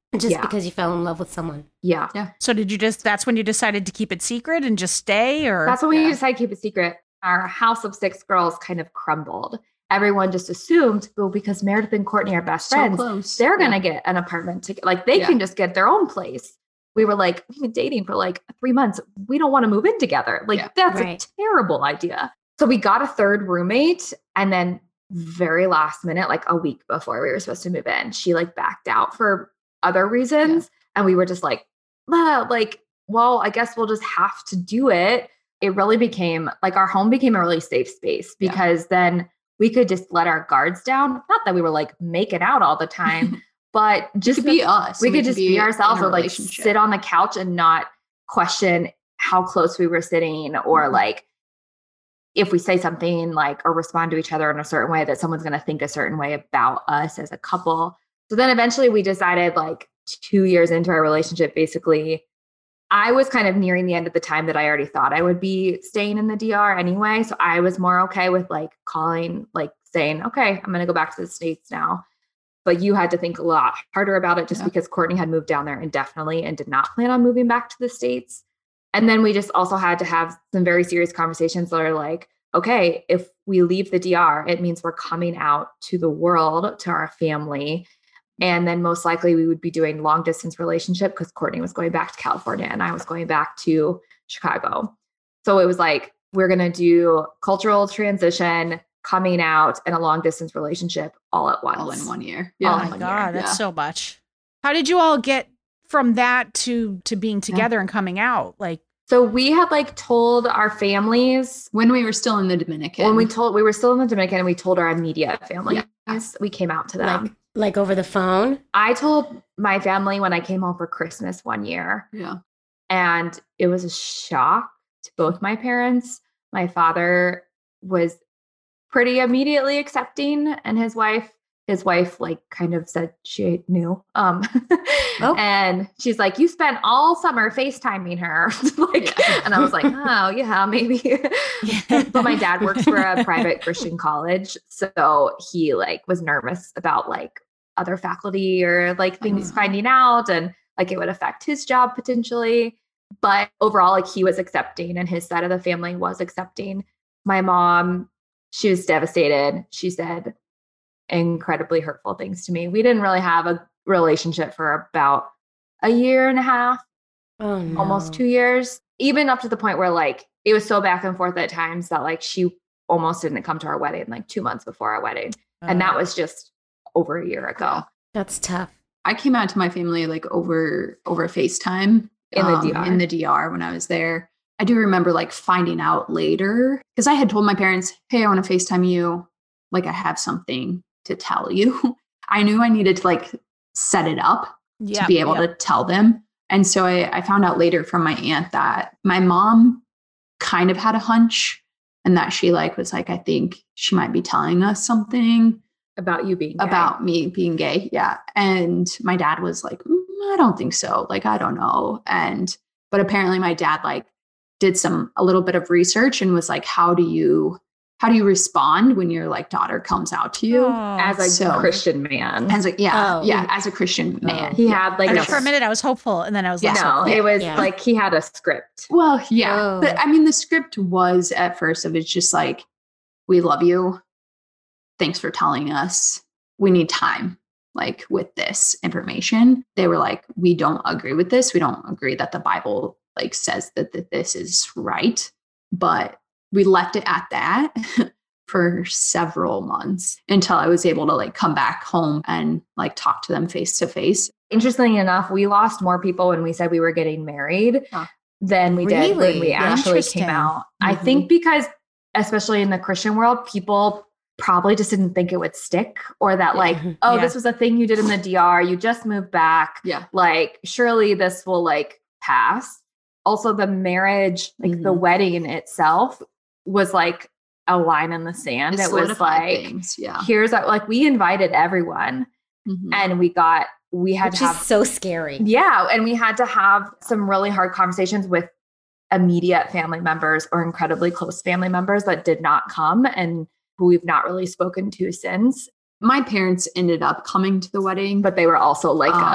Just Yeah. because you fell in love with someone. Yeah. So did you just, that's when you decided to keep it secret and just stay or? That's when we Yeah. decided to keep it secret. Our house of six girls kind of crumbled. Everyone just assumed, well, because Meredith and Courtney are best So friends, close. they're Yeah. going to get an apartment together. Like they Yeah. can just get their own place. We were like, we've been dating for like three months. We don't want to move in together. Like Yeah. that's Right. a terrible idea. So we got a third roommate, and then very last minute, like a week before we were supposed to move in, she like backed out for other reasons. And we were just like, ah, like, well, I guess we'll just have to do it. It really became like our home became a really safe space Yeah. because then we could just let our guards down. Not that we were like making out all the time, but We just could be us. we and could just be in ourselves a or like relationship. sit on the couch and not question how close we were sitting or Mhm. like if we say something like or respond to each other in a certain way that someone's going to think a certain way about us as a couple. So then eventually we decided like two years into our relationship, basically, I was kind of nearing the end of the time that I already thought I would be staying in the D R anyway. So I was more okay with like calling, like saying, okay, I'm going to go back to the States now. But you had to think a lot harder about it just Yeah. because Courtney had moved down there indefinitely and did not plan on moving back to the States. And then we just also had to have some very serious conversations that are like, okay, if we leave the D R, it means we're coming out to the world, to our family. And then most likely we would be doing long distance relationship because Courtney was going back to California and I was going back to Chicago. So it was like, we're going to do cultural transition, coming out, and a long distance relationship all at once. all in one year. All Oh in my one God, year. that's Yeah. so much. How did you all get from that to to being together and coming out? Like, So we had like told our families When we were still in the Dominican. when we told, we were still in the Dominican and we told our immediate families, Yeah. we came out to them. Like like over the phone. I told my family when I came home for Christmas one year. yeah. And it was a shock to both my parents. My father was pretty immediately accepting, and his wife, his wife like kind of said she knew. Um Oh. and she's like, you spent all summer FaceTiming her. like Yeah. and I was like, oh yeah, maybe. But my dad works for a private Christian college. So he like was nervous about like other faculty or like things know. finding out and like it would affect his job potentially. But overall, like he was accepting and his side of the family was accepting. My mom, she was devastated. She said incredibly hurtful things to me. We didn't really have a relationship for about a year and a half, Oh no. almost two years, even up to the point where like it was so back and forth at times that like she almost didn't come to our wedding like two months before our wedding. And that was just over a year ago That's tough. I came out to my family like over over FaceTime in the um, D R. in the D R when I was there. I do remember like finding out later because I had told my parents, "Hey, I want to FaceTime you. Like I have something to tell you." I knew I needed to like set it up yeah, to be able to tell them. And so I, I found out later from my aunt that my mom kind of had a hunch and that she like was like, I think she might be telling us something about you being gay. about me being gay. Yeah. And my dad was like, mm, I don't think so. Like, I don't know. And, but apparently my dad like did some, a little bit of research and was like, how do you, how do you respond when your like daughter comes out to you? as a So- Christian man. As a, yeah, Oh. yeah, as a Christian man. He had like I a was, for a minute, I was hopeful, and then I was Yeah. less no, hopeful. it was Yeah. like he had a script. Well, yeah. Oh. But I mean, the script was at first of it's just like, we love you. Thanks for telling us. We need time, like with this information. They were like, we don't agree with this. We don't agree that the Bible like says that, that this is right. But we left it at that for several months until I was able to like come back home and like talk to them face to face. Interestingly enough, we lost more people when we said we were getting married Huh. than we did when Really? we actually Interesting. came out. I Mhm. think because, especially in the Christian world, people probably just didn't think it would stick or that Yeah. like, oh, Yeah. this was a thing you did in the D R. You just moved back. Yeah. Like, surely this will like pass. Also, the marriage, like the Mhm. wedding itself was like a line in the sand. It, was solidified like, things. Yeah. here's our, like, we invited everyone Mhm. and we got, we had Which to is have so scary. yeah. And we had to have some really hard conversations with immediate family members or incredibly close family members that did not come and who we've not really spoken to since. My parents ended up coming to the wedding, But they were also like Um,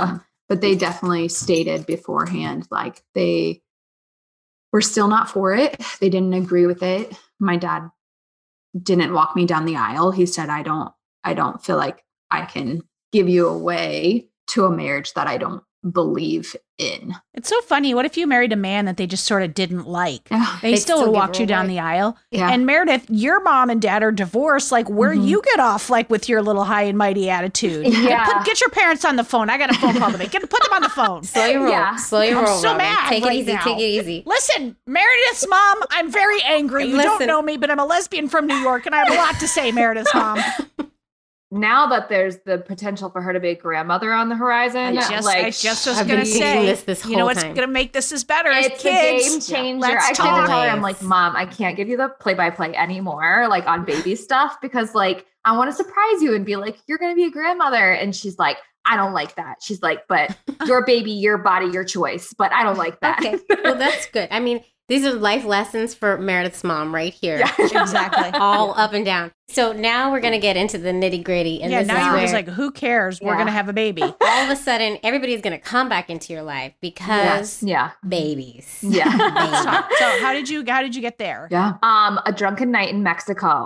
but they definitely stated beforehand, like they were still not for it. They didn't agree with it. My dad didn't walk me down the aisle. He said, I don't, I don't feel like I can give you away to a marriage that I don't believe in. It's so funny. What if you married a man that they just sort of didn't like? Yeah. They They'd still still would give walk her you down away. the aisle. Yeah. And Meredith, your mom and dad are divorced. Like, where Mhm. you get off, like, with your little high and mighty attitude. Yeah. Get, put, get your parents on the phone. I got a phone call to make. Get, put them on the phone. Slow your roll. Yeah. Slow your I'm roll. so Robin. mad Take right it easy. now. Take it easy. Listen, Meredith's mom, I'm very angry. You don't Listen. know me, but I'm a lesbian from New York, and I have a lot to say, Meredith's mom. Now that there's the potential for her to be a grandmother on the horizon, I just, like I just was I've going been to thinking say, this this you know whole what's time. going to make this is better is it's kids. a game changer. Let's I tried to tell her, I'm talk. like, Mom, I can't give you the play by play anymore, like on baby stuff, because like I want to surprise you and be like, you're gonna be a grandmother. And she's like, I don't like that. She's like, but your baby, your body, your choice. But I don't like that. Okay. Well, that's good. I mean, these are life lessons for Meredith's mom right here. Yeah. Exactly. All up and down. So now we're going to get into the nitty gritty. And yeah, this now is you're where just like, who cares? We're Yeah. going to have a baby. all of a sudden, everybody's going to come back into your life because Yeah. babies. Yeah. so, Babies. so how did you how did you get there? Yeah. Um, a drunken night in Mexico.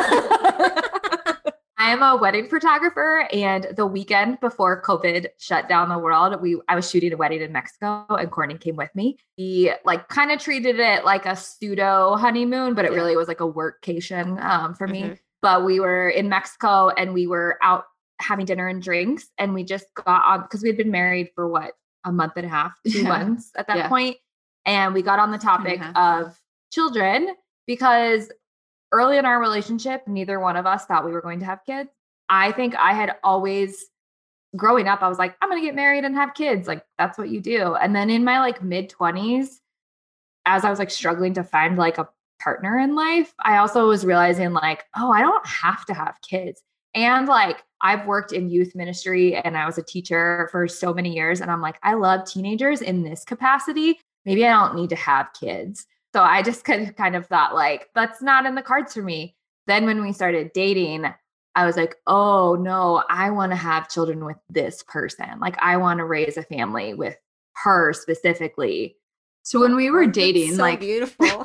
I'm a wedding photographer, and the weekend before COVID shut down the world, we I was shooting a wedding in Mexico, and Courtney came with me. We like kind of treated it like a pseudo honeymoon, but it Yeah. really was like a workcation um, for me. Mhm. But we were in Mexico, and we were out having dinner and drinks, and we just got on because we had been married for what a month and a half, two Yeah. months at that Yeah. point, and we got on the Two and a topic half. of children because early in our relationship, neither one of us thought we were going to have kids. I think I had always, growing up, I was like, I'm going to get married and have kids. Like, that's what you do. And then in my like mid twenties, as I was like struggling to find like a partner in life, I also was realizing like, oh, I don't have to have kids. And like, I've worked in youth ministry and I was a teacher for so many years. And I'm like, I love teenagers in this capacity. Maybe I don't need to have kids. So I just kind of, kind of thought like, that's not in the cards for me. Then when we started dating, I was like, oh no, I want to have children with this person. Like I want to raise a family with her specifically. So when we were Oh, that's dating, so like beautiful.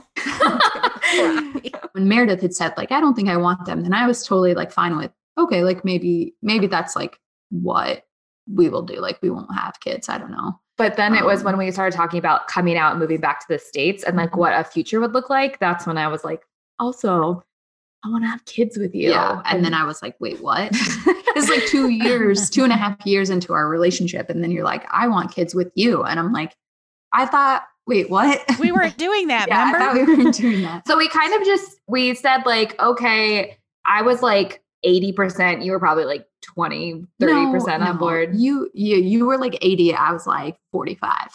when Meredith had said, like, I don't think I want them, then I was totally like fine with, okay, like maybe, maybe that's like what we will do. Like we won't have kids. I don't know. But then it was Um, when we started talking about coming out and moving back to the States and like what a future would look like. That's when I was like, also, I want to have kids with you. Yeah. And then I was like, wait, what? It's like two years, two and a half years into our relationship. And then you're like, I want kids with you. And I'm like, I thought, wait, what? We weren't doing that, yeah, I remember? thought we weren't doing that. So we kind of just, we said like, okay, I was like eighty percent. You were probably like twenty, thirty percent No, on no. board. You, you, you were like eighty. I was like forty-five.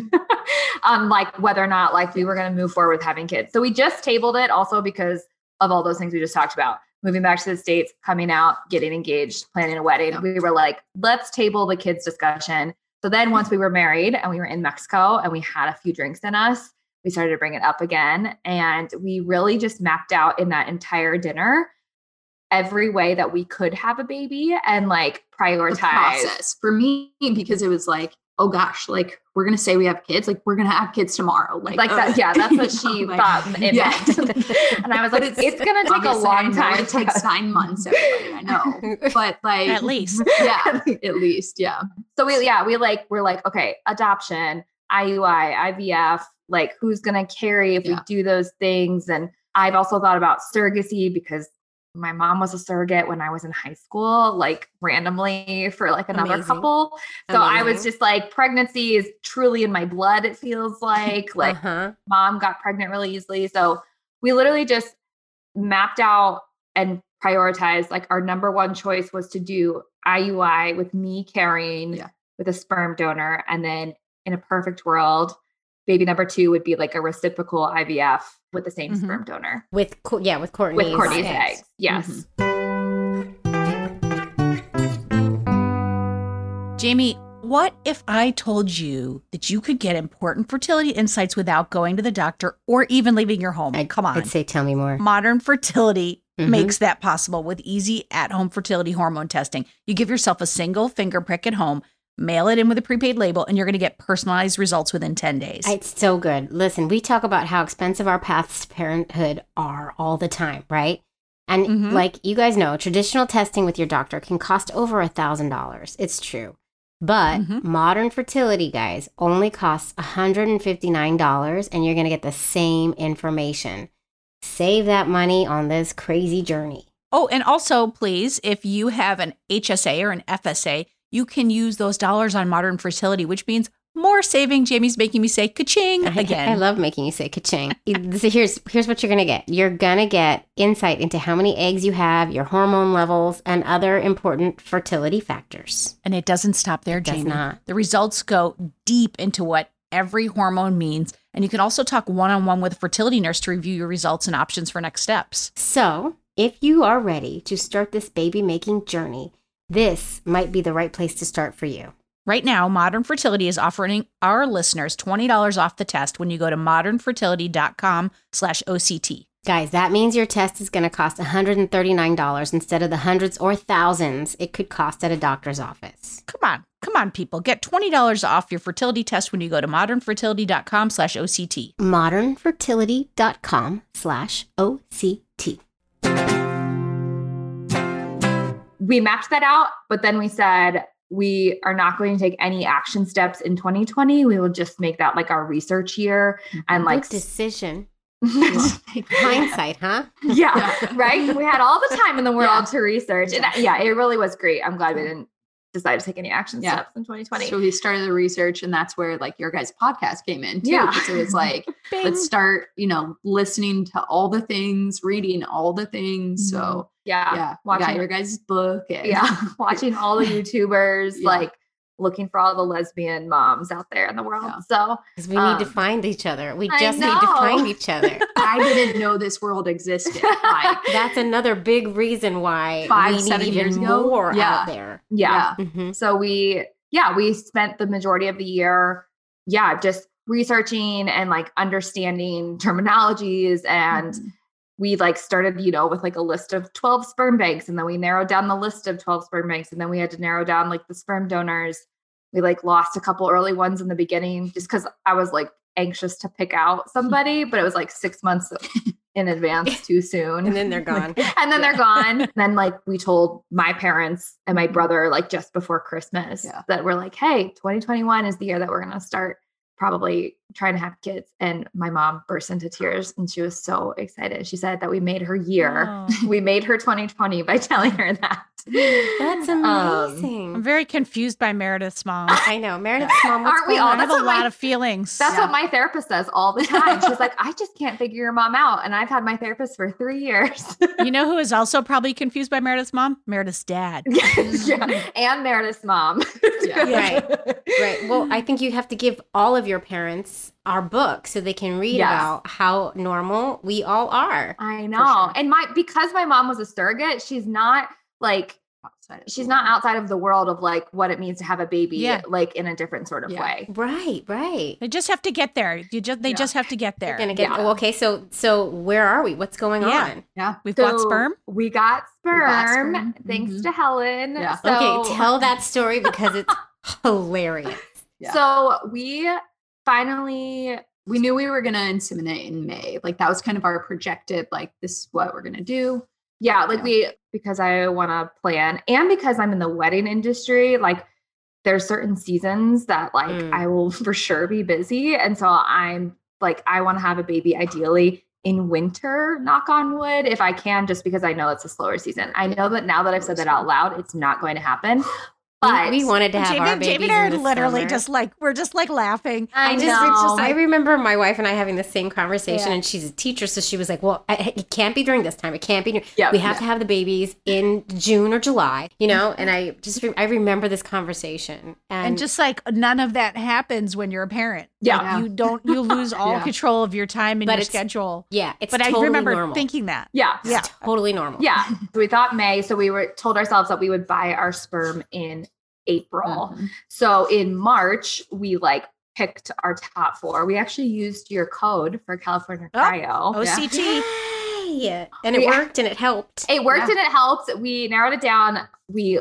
um, like whether or not like we were going to move forward with having kids. So we just tabled it also because of all those things we just talked about. Moving back to the States, coming out, getting engaged, planning a wedding. Yeah. We were like, let's table the kids discussion. So then once we were married and we were in Mexico and we had a few drinks in us, we started to bring it up again. And we really just mapped out in that entire dinner every way that we could have a baby and like The prioritize. process for me, because it was like, oh gosh, like we're going to say we have kids, like we're going to have kids tomorrow. Like, Like that, uh, yeah, that's what you she know, like, thought it yeah. meant. And I was But like, it's, going to take a obviously, I long know time. It takes nine months, everybody. I know. But like, At least. yeah, at least. Yeah. So we, yeah, we like, we're like, okay, adoption, I U I, I V F, like who's going to carry if Yeah. we do those things. And I've also thought about surrogacy because my mom was a surrogate when I was in high school, like randomly for like another Amazing. couple. So I was Amazing. just like, pregnancy is truly in my blood. It feels like, like uh-huh. mom got pregnant really easily. So we literally just mapped out and prioritized. Like our number one choice was to do I U I with me carrying Yeah. with a sperm donor. And then in a perfect world, baby number two would be like a reciprocal I V F with the same Mhm. sperm donor. With Co- yeah, with Courtney's, With Courtney's eggs. eggs. Yes. Jamie, what if I told you that you could get important fertility insights without going to the doctor or even leaving your home? I'd, Come on. I'd say, tell me more. Modern fertility Mhm. makes that possible with easy at-home fertility hormone testing. You give yourself a single finger prick at home, mail it in with a prepaid label, and you're going to get personalized results within ten days. It's so good. Listen, we talk about how expensive our paths to parenthood are all the time, right? And Mhm. like you guys know, traditional testing with your doctor can cost over a thousand dollars. It's true. But Mhm. modern fertility, guys, only costs one hundred fifty-nine dollars, and you're going to get the same information. Save that money on this crazy journey. Oh, and also, please, if you have an H S A or an F S A, you can use those dollars on modern fertility, which means more saving. Jamie's making me say ka-ching again. I, I love making you say ka-ching. So here's here's what you're going to get. You're going to get insight into how many eggs you have, your hormone levels, and other important fertility factors. And it doesn't stop there, It does Jamie. not. The results go deep into what every hormone means. And you can also talk one-on-one with a fertility nurse to review your results and options for next steps. So if you are ready to start this baby-making journey, this might be the right place to start for you. Right now, Modern Fertility is offering our listeners twenty dollars off the test when you go to modernfertility.com slash OCT. Guys, that means your test is going to cost one hundred thirty-nine dollars instead of the hundreds or thousands it could cost at a doctor's office. Come on. Come on, people. Get twenty dollars off your fertility test when you go to modernfertility.com slash OCT. modernfertility.com slash OCT. We mapped that out, but then we said we are not going to take any action steps in twenty twenty. We will just make that like our research year and like Good decision. Hindsight, huh? yeah, right. We had all the time in the world Yeah. to research. And that- yeah, it really was great. I'm glad we didn't decide to take any action Yeah. steps in twenty twenty. So we started the research, and that's where like your guys' podcast came in too. Yeah. So it's like, let's start, you know, listening to all the things, reading all the things. So yeah, yeah, we got watching your guys' book. And yeah, watching all the YouTubers, Yeah. like looking for all the lesbian moms out there in the world. Yeah. So Because we need to Um, find each other. We I just need to know. find each other. I didn't know this world existed. Like, That's another big reason why Five, we need seven even years ago? more Yeah. out there. yeah. yeah. Mhm. So we, yeah, we spent the majority of the year, yeah, just researching and like understanding terminologies. And Mhm. we like started, you know, with like a list of twelve sperm banks. And then we narrowed down the list of twelve sperm banks. And then we had to narrow down like the sperm donors. We like lost a couple early ones in the beginning just because I was like anxious to pick out somebody, but it was like six months in advance too soon. And then they're gone. and then they're gone. Then like we told my parents and my brother like just before Christmas Yeah. that we're like, hey, twenty twenty-one is the year that we're gonna start probably trying to have kids. And my mom burst into tears and she was so excited. She said that we made her year. Oh. We made her twenty twenty by telling her that. That's Um, amazing. I'm very confused by Meredith's mom. I know. Meredith's mom, what's Aren't we going all? on? I have That's a what lot my- of feelings. That's Yeah. what my therapist says all the time. She's like, I just can't figure your mom out. And I've had my therapist for three years. You know who is also probably confused by Meredith's mom? Meredith's dad. yeah. And Meredith's mom. Yeah. Right. Right. Well, I think you have to give all of your parents our book so they can read Yes. about how normal we all are. I know. sure. And my because my mom was a surrogate, she's not like Outside of she's the not world. outside of the world of like what it means to have a baby, Yeah. like in a different sort of Yeah. way. Right. Right. They just have to get there. You just they Yeah. just have to get there. You're gonna get. Yeah. Oh, okay. So so where are we? What's going Yeah. on? Yeah. We've got So sperm. We got sperm. got sperm. Thanks Mhm. to Helen. Yeah. So, Okay. Tell that story because it's hilarious. Yeah. So we finally We knew we were going to inseminate in May. Like that was kind of our projected, like, this is what we're going to do. yeah, like Yeah. we because I want to plan and because I'm in the wedding industry, like there's certain seasons that like Mm. I will for sure be busy. And so I'm like, I want to have a baby ideally in winter, knock on wood, if I can, just because I know it's a slower season. I know that now that I've said that out loud, it's not going to happen. But we, we wanted to have our Jamie, babies Jamie and I in are the literally summer. just like we're just like laughing. I, I just, know. it's just I remember my wife and I having the same conversation, Yeah. and she's a teacher, so she was like, "Well, I, it can't be during this time. It can't be. During, Yeah, we have yeah. to have the babies in June or July, you know." And I just re- I remember this conversation, and, And just like none of that happens when you're a parent. Yeah. Like, you don't you lose all Yeah. control of your time and But your it's schedule. yeah, it's But totally I remember normal. thinking that. yeah. Yeah. It's totally normal. Yeah. So we thought May. So we were told ourselves that we would buy our sperm in April. Mhm. So in March, we like picked our top four. We actually used your code for California Oh. Cryo. O C T. Yay! And it We- worked, and it helped. It worked Yeah. and it helped. We narrowed it down. We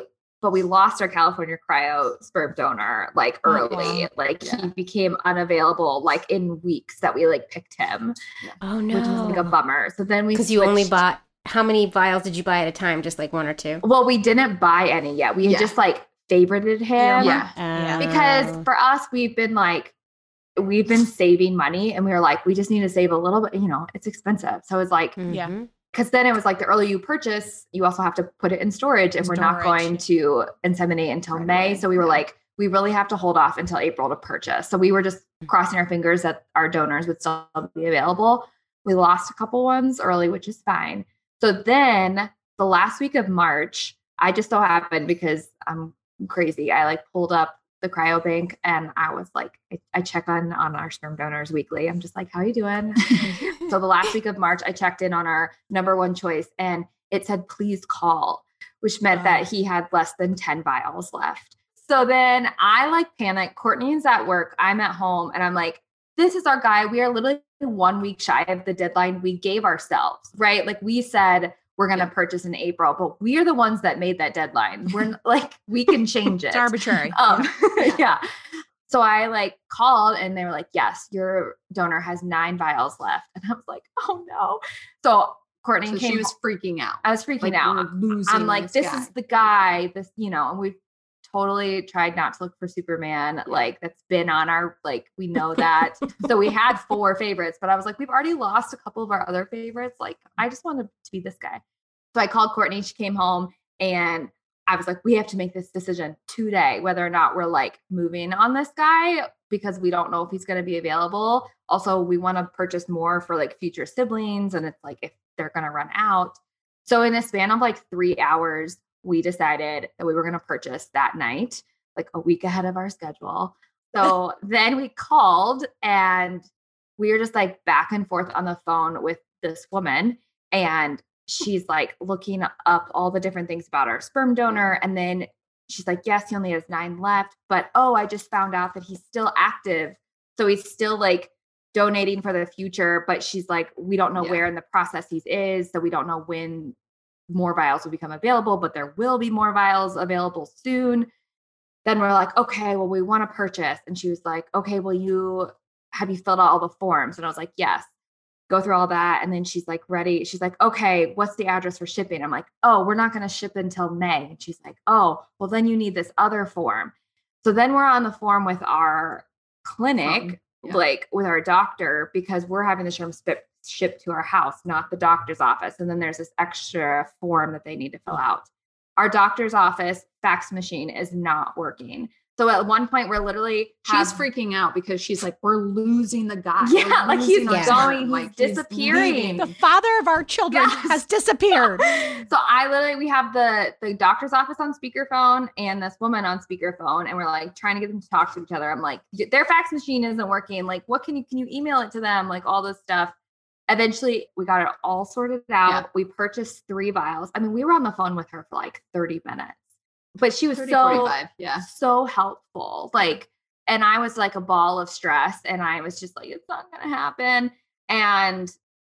but we lost our California cryo sperm donor like early. wow. Like Yeah. he became unavailable like in weeks that we like picked him, Oh which was like a no. bummer. So then we Because you only switched- bought, how many vials did you buy at a time? Just like one or two? Well, we didn't buy any yet. We had Yeah. just like favorited him. Yeah. Uh, Because for us, we've been like, we've been saving money and we were like, we just need to save a little bit, you know, it's expensive. So it's like, Yeah. Mhm. because then it was like the earlier you purchase, you also have to put it in storage if we're not Storage. going to inseminate until Right May. away. So we were Yeah. like, we really have to hold off until April to purchase. So we were just crossing our fingers that our donors would still be available. We lost a couple ones early, which is fine. So then the last week of March, I just so happened because I'm crazy. I like pulled up the cryobank and I was like, I, I check on on our sperm donors weekly. I'm just like, how you doing? So the last week of March, I checked in on our number one choice and it said, please call, which meant that he had less than ten vials left. So then I like panic. Courtney's at work. I'm at home and I'm like, this is our guy. We are literally one week shy of the deadline we gave ourselves, right? Like we said, we're going to purchase in April, but we are the ones that made that deadline. We're n- like, we can change it. It's arbitrary. Um, yeah. So I like called and they were like, yes, your donor has nine vials left. And I was like, oh no. So Courtney So came, she was freaking out. I was freaking Like, out. we're losing I'm like, this guy. is the guy, this, you know, and we've totally tried not to look for Superman. Like that's been on our, like, we know that. So we had four favorites, but I was like, we've already lost a couple of our other favorites. Like, I just wanted to be this guy. So I called Courtney, she came home and I was like, we have to make this decision today, whether or not we're like moving on this guy because we don't know if he's going to be available. Also, we want to purchase more for like future siblings. And it's like, if they're going to run out. So in a span of like three hours, we decided that we were going to purchase that night, like a week ahead of our schedule. So then we called and we were just like back and forth on the phone with this woman. And she's like looking up all the different things about our sperm donor. And then she's like, yes, he only has nine left. But oh, I just found out that he's still active. So he's still like donating for the future. But she's like, we don't know Yeah. where in the process he is. So we don't know when more vials will become available, but there will be more vials available soon. Then we're like, okay, well, we want to purchase. And she was like, okay, well, you have you filled out all the forms? And I was like, yes. Go through all that. And then she's like, ready. She's like, okay, what's the address for shipping? I'm like, oh, we're not going to ship until May. And she's like, oh, well, then you need this other form. So then we're on the form with our clinic, Form, yeah. like with our doctor, because we're having the sperm spip shipped to our house, not the doctor's office. And then there's this extra form that they need to fill out. Our doctor's office fax machine is not working. So at one point, we're literally She's have- freaking out because she's like, we're losing the guy. Yeah, We're like he's losing our Yeah. sperm. going, he's Like, disappearing. leaving. The father of our children Yes. has disappeared. So I literally, we have the the doctor's office on speakerphone and this woman on speakerphone, and we're like trying to get them to talk to each other. I'm like, their fax machine isn't working. Like, what can you can you email it to them? Like all this stuff. Eventually, we got it all sorted out. Yeah. We purchased three vials. I mean, we were on the phone with her for like thirty minutes, but she was thirty, so forty-five, yeah. so helpful. Like, and I was like a ball of stress, and I was just like, it's not gonna happen. And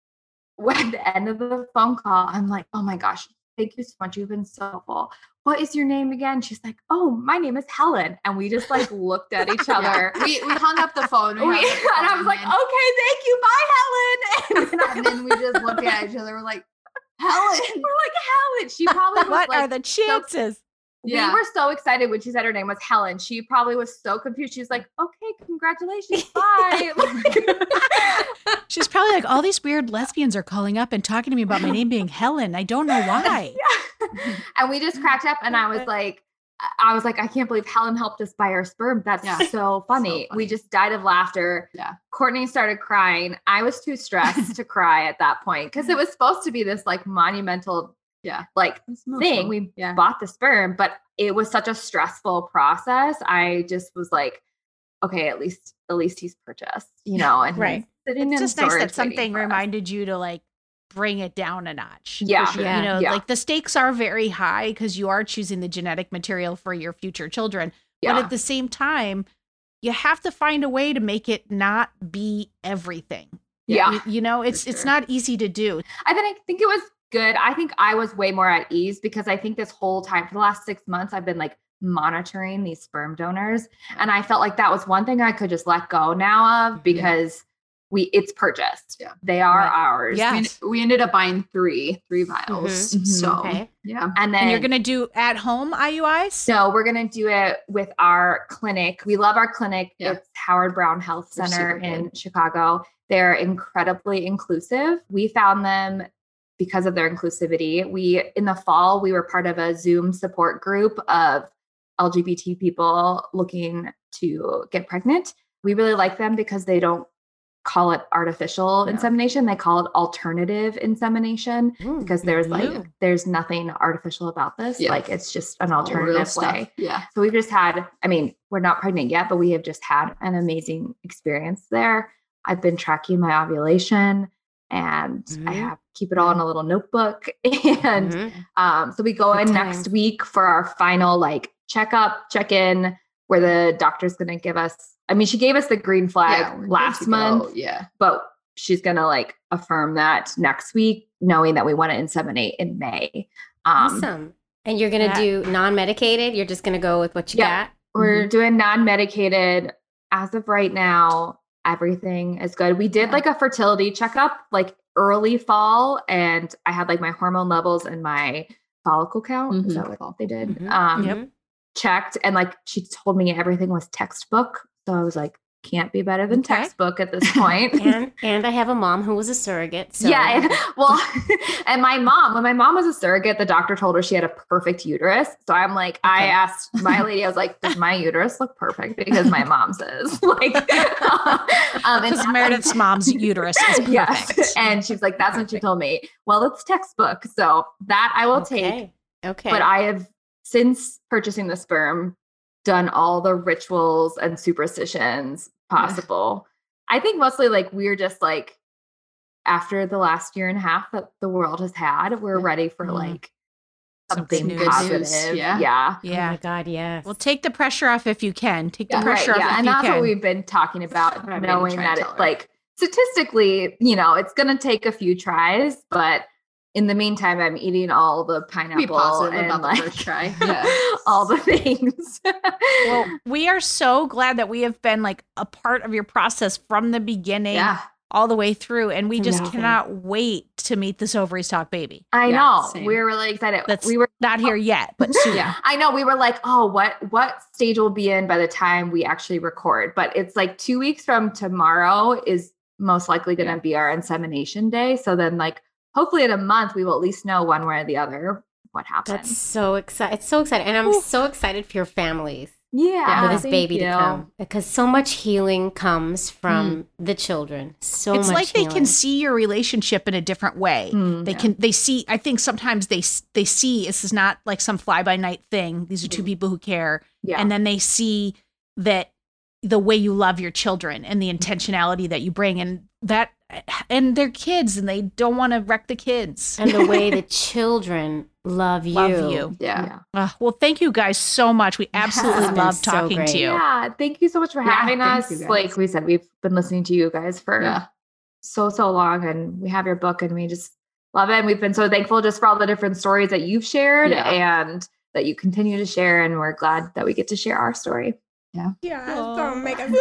when at the end of the phone call, I'm like, oh my gosh, thank you so much. You've been so helpful. What is your name again? She's like, oh, my name is Helen. And we just like looked at each other. Yeah. We, we hung up the phone. We- hung up the phone, and I was like, and okay, thank you. Bye, Helen. And, then, and then we just looked at each other. We're like, Helen. we're like, Helen. She probably was What like, are the chances? Yeah. we were so excited when she said her name was Helen. She probably was so confused. She was like, okay, congratulations. Bye. Like- She's probably like, all these weird lesbians are calling up and talking to me about my name being Helen. I don't know why. Yeah. And we just cracked up and I was like, I was like, I can't believe Helen helped us buy our sperm. That's Yeah. so funny. funny. We just died of laughter. Yeah. Courtney started crying. I was too stressed to cry at that point because it was supposed to be this like monumental Yeah. like It's thing. emotional. We yeah. bought the sperm, but it was such a stressful process. I just was like, okay, at least at least he's purchased, you know, and Right. he's sitting It's in just nice storage that waiting something for us. reminded you to like bring it down a notch. Yeah. For sure. Yeah. You know, Yeah. like the stakes are very high because you are choosing the genetic material for your future children. But Yeah. at the same time, you have to find a way to make it not be everything. Yeah. You, you know, it's For it's sure. not easy to do. I then I think it was good. I think I was way more at ease because I think this whole time for the last six months, I've been like monitoring these sperm donors. And I felt like that was one thing I could just let go now of because we it's purchased. Yeah. They are Right. ours. Yeah. We, Yes. we ended up buying three, three vials. Mhm. Mhm. So Okay. yeah. And then And you're going to do at home I U Is? No, we're going to do it with our clinic. We love our clinic. Yeah. It's Howard Brown Health They're Center super in good. Chicago. They're incredibly inclusive. We found them because of their inclusivity. We, in the fall, we were part of a Zoom support group of L G B T people looking to get pregnant. We really like them because they don't call it artificial Yeah. insemination. They call it alternative insemination Mm. because there's like, Yeah. there's nothing artificial about this. Yeah. Like it's just an All real alternative stuff. way. Yeah. So we've just had, I mean, we're not pregnant yet, but we have just had an amazing experience there. I've been tracking my ovulation and I Mhm. have keep it all in a little notebook. And Mhm. um, so we go Good in next times. week for our final like checkup, check in, where the doctor's going to give us, I mean, she gave us the green flag Yeah, we're good last to month, go. Yeah. but she's going to like affirm that next week, knowing that we want to inseminate in May. Um, Awesome. And you're going to Yeah. do non-medicated? You're just going to go with what you Yeah. got? We're doing non-medicated as of right now. Everything is good. We did Yeah. like a fertility checkup like early fall, and I had like my hormone levels and my follicle count. Is Mhm. that what they did? Mhm. Um, Yep. checked, and like she told me everything was textbook. So I was like, can't be better than Okay. textbook at this point. And and I have a mom who was a surrogate. So Yeah. And, well, and my mom, when my mom was a surrogate, the doctor told her she had a perfect uterus. So I'm like, I Okay. asked my lady, I was like, does my uterus look perfect? Because my mom's is. Like, um, and Because that's- Meredith's mom's uterus is perfect. Yes. And she's like, that's what she told me. Well, it's textbook. So that I will take. Okay. Okay. But I have, since purchasing the sperm, done all the rituals and superstitions possible. I think mostly like we're just like, after the last year and a half that the world has had, we're Yeah. ready for Mhm. like Something something new. positive. Good news, yeah. Yeah. Oh Yeah. my God, yes. Well, take the pressure off if you can. Take the Yeah. pressure Right, off yeah. if And you that's can. what we've been talking about, What I've been knowing trying that to it's tell her. like statistically, you know, it's going to take a few tries, but in the meantime, I'm eating all the pineapple Be positive and about the like first try. Yeah. all the things. Well, we are so glad that we have been like a part of your process from the beginning Yeah. all the way through. And we It's just amazing. cannot wait to meet this Ovaries Talk baby. I Yeah, know. same. We were really excited. That's we were not here yet, but soon. Yeah. I know we were like, oh, what what stage will be in by the time we actually record? But it's like two weeks from tomorrow is most likely going to Yeah. be our insemination day. So then, like, hopefully in a month we will at least know one way or the other what happened. That's so exciting. It's so exciting. And I'm Ooh. so excited for your families yeah, for this thank baby to you. come because so much healing comes from the children. So It's much like they healing. can see your relationship in a different way. Hmm. They Yeah. can they see I think sometimes they s- they see this is not like some fly by night thing. These are two people who care. Yeah. And then they see that the way you love your children and the intentionality that you bring and that and they're kids and they don't want to wreck the kids. and the way the children love you. Love you. Yeah. Uh, well, thank you guys so much. We absolutely This has been love so talking great. to you. Yeah, thank you so much for Yeah, having thank us. you guys. Like we said, we've been listening to you guys for Yeah. so so long, and we have your book, and we just love it. And we've been so thankful just for all the different stories that you've shared Yeah. and that you continue to share. And we're glad that we get to share our story. Yeah, it's gonna make us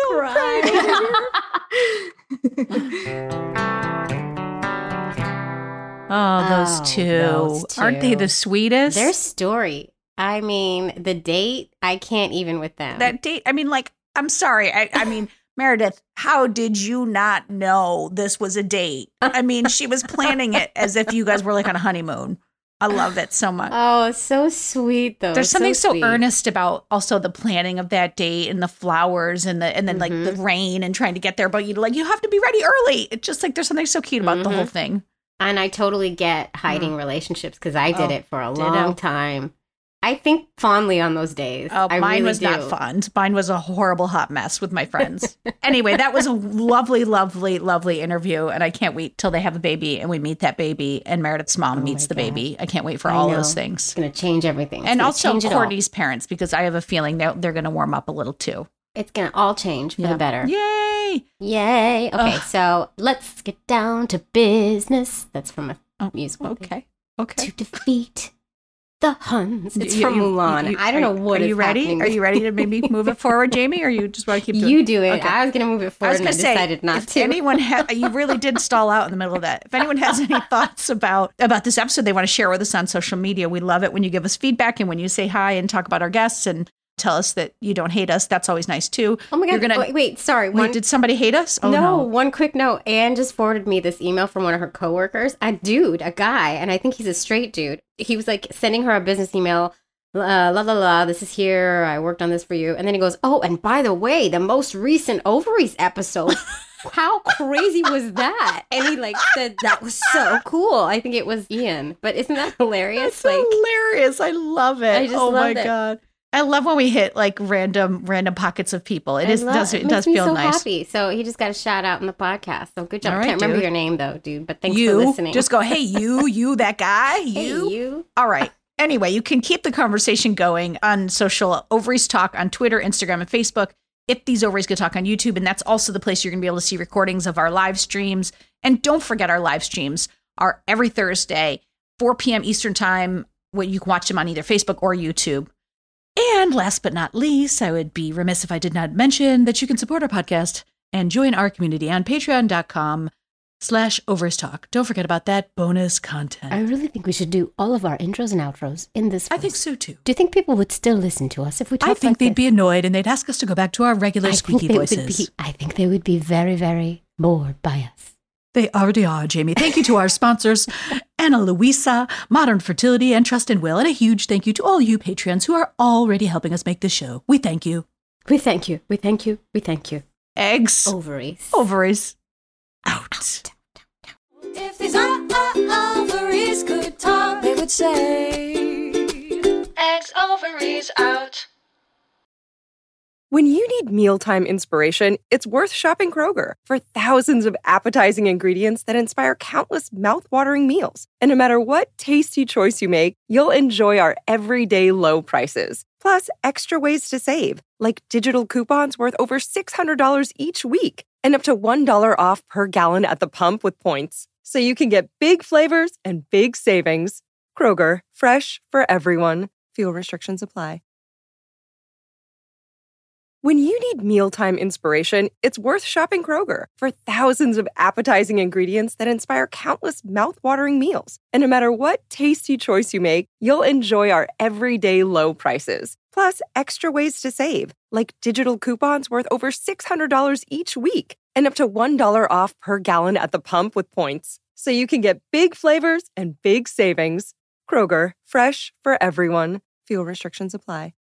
Oh, those Oh, two. those Aren't they two. the sweetest? Their story. I mean, the date, I can't even with them. that date. I mean, like, I'm sorry. I, I mean, Meredith, how did you not know this was a date? I mean, she was planning it as if you guys were like on a honeymoon. I love that so much. Oh, so sweet though. There's something so, sweet. earnest about also the planning of that date and the flowers and the and then like the rain and trying to get there, but you like you have to be ready early. It's just like there's something so cute about the whole Mhm. thing. And I totally get hiding relationships because I did Oh, it for a ditto. long time. I think fondly on those days. Oh, I mine really was not do. fun. Mine was a horrible hot mess with my friends. Anyway, that was a lovely, lovely, lovely interview, and I can't wait till they have a baby and we meet that baby and Meredith's mom Oh meets my the God. baby. I can't wait for I all know. those It's things. going to change everything. It's And gonna also change it all. Courtney's parents, because I have a feeling that they're going to warm up a little too. It's going to all change for Yeah. the better. Yay! Yay. Okay, Ugh. so let's get down to business. That's from a Oh, musical. thing. Okay. Okay. to defeat the Huns. It's You- from you- Mulan. you- I don't are- know what Are is you ready? happening Are with- you ready to maybe move it forward, Jamie, or you just want to keep doing You do it. Okay. I was going to move it I forward was and I going to say, decided not if to. anyone ha- you really did stall out in the middle of that. If anyone has any thoughts about about this episode they want to share with us on social media, we love it when you give us feedback and when you say hi and talk about our guests and tell us that you don't hate us. That's always nice too. Oh my God. You're gonna, wait, wait, sorry. wait, One, did somebody hate us? Oh no, no. one quick note. Anne just forwarded me this email from one of her coworkers. A dude, a guy, and I think he's a straight dude. He was like sending her a business email. Uh, la la la, this is here. I worked on this for you. And then he goes, oh, and by the way, the most recent ovaries episode. How crazy was that? And he like said that was so cool. I think it was Ian. But isn't that hilarious? That's like hilarious. I love it. I just oh my loved it. God. I love when we hit like random random pockets of people. It I is love- does it, makes does me feel so nice. happy. So he just got a shout out in the podcast. So good job. All I right, can't remember dude. your name though, dude. But thanks you for listening. just go, hey, you, you, that guy, hey, you. you. All right. Anyway, you can keep the conversation going on social Ovaries Talk on Twitter, Instagram, and Facebook. If These Ovaries Could Talk on YouTube, and that's also the place you're going to be able to see recordings of our live streams. And don't forget, our live streams are every Thursday, four p.m. Eastern Time. Where you can watch them on either Facebook or YouTube. And last but not least, I would be remiss if I did not mention that you can support our podcast and join our community on patreon.com slash Ovaries Talk. Don't forget about that bonus content. I really think we should do all of our intros and outros in this I think voice. so too. Do you think people would still listen to us if we talked I think like they'd this? be annoyed and they'd ask us to go back to our regular I think squeaky they would voices. be- I think they would be very, very bored by us. They already are, Jamie. Thank you to our sponsors, Ana Luisa, Modern Fertility, and Trust and Will. And a huge thank you to all you Patreons who are already helping us make this show. We thank you. We thank you. We thank you. We thank you. Eggs, Ovaries. ovaries, out. If these o- o- ovaries could talk, they would say, Eggs, ovaries, out. When you need mealtime inspiration, it's worth shopping Kroger for thousands of appetizing ingredients that inspire countless mouthwatering meals. And no matter what tasty choice you make, you'll enjoy our everyday low prices. Plus, extra ways to save, like digital coupons worth over six hundred dollars each week and up to one dollar off per gallon at the pump with points. So you can get big flavors and big savings. Kroger, fresh for everyone. Fuel restrictions apply. When you need mealtime inspiration, it's worth shopping Kroger for thousands of appetizing ingredients that inspire countless mouthwatering meals. And no matter what tasty choice you make, you'll enjoy our everyday low prices. Plus, extra ways to save, like digital coupons worth over six hundred dollars each week and up to one dollar off per gallon at the pump with points. So you can get big flavors and big savings. Kroger, fresh for everyone. Fuel restrictions apply.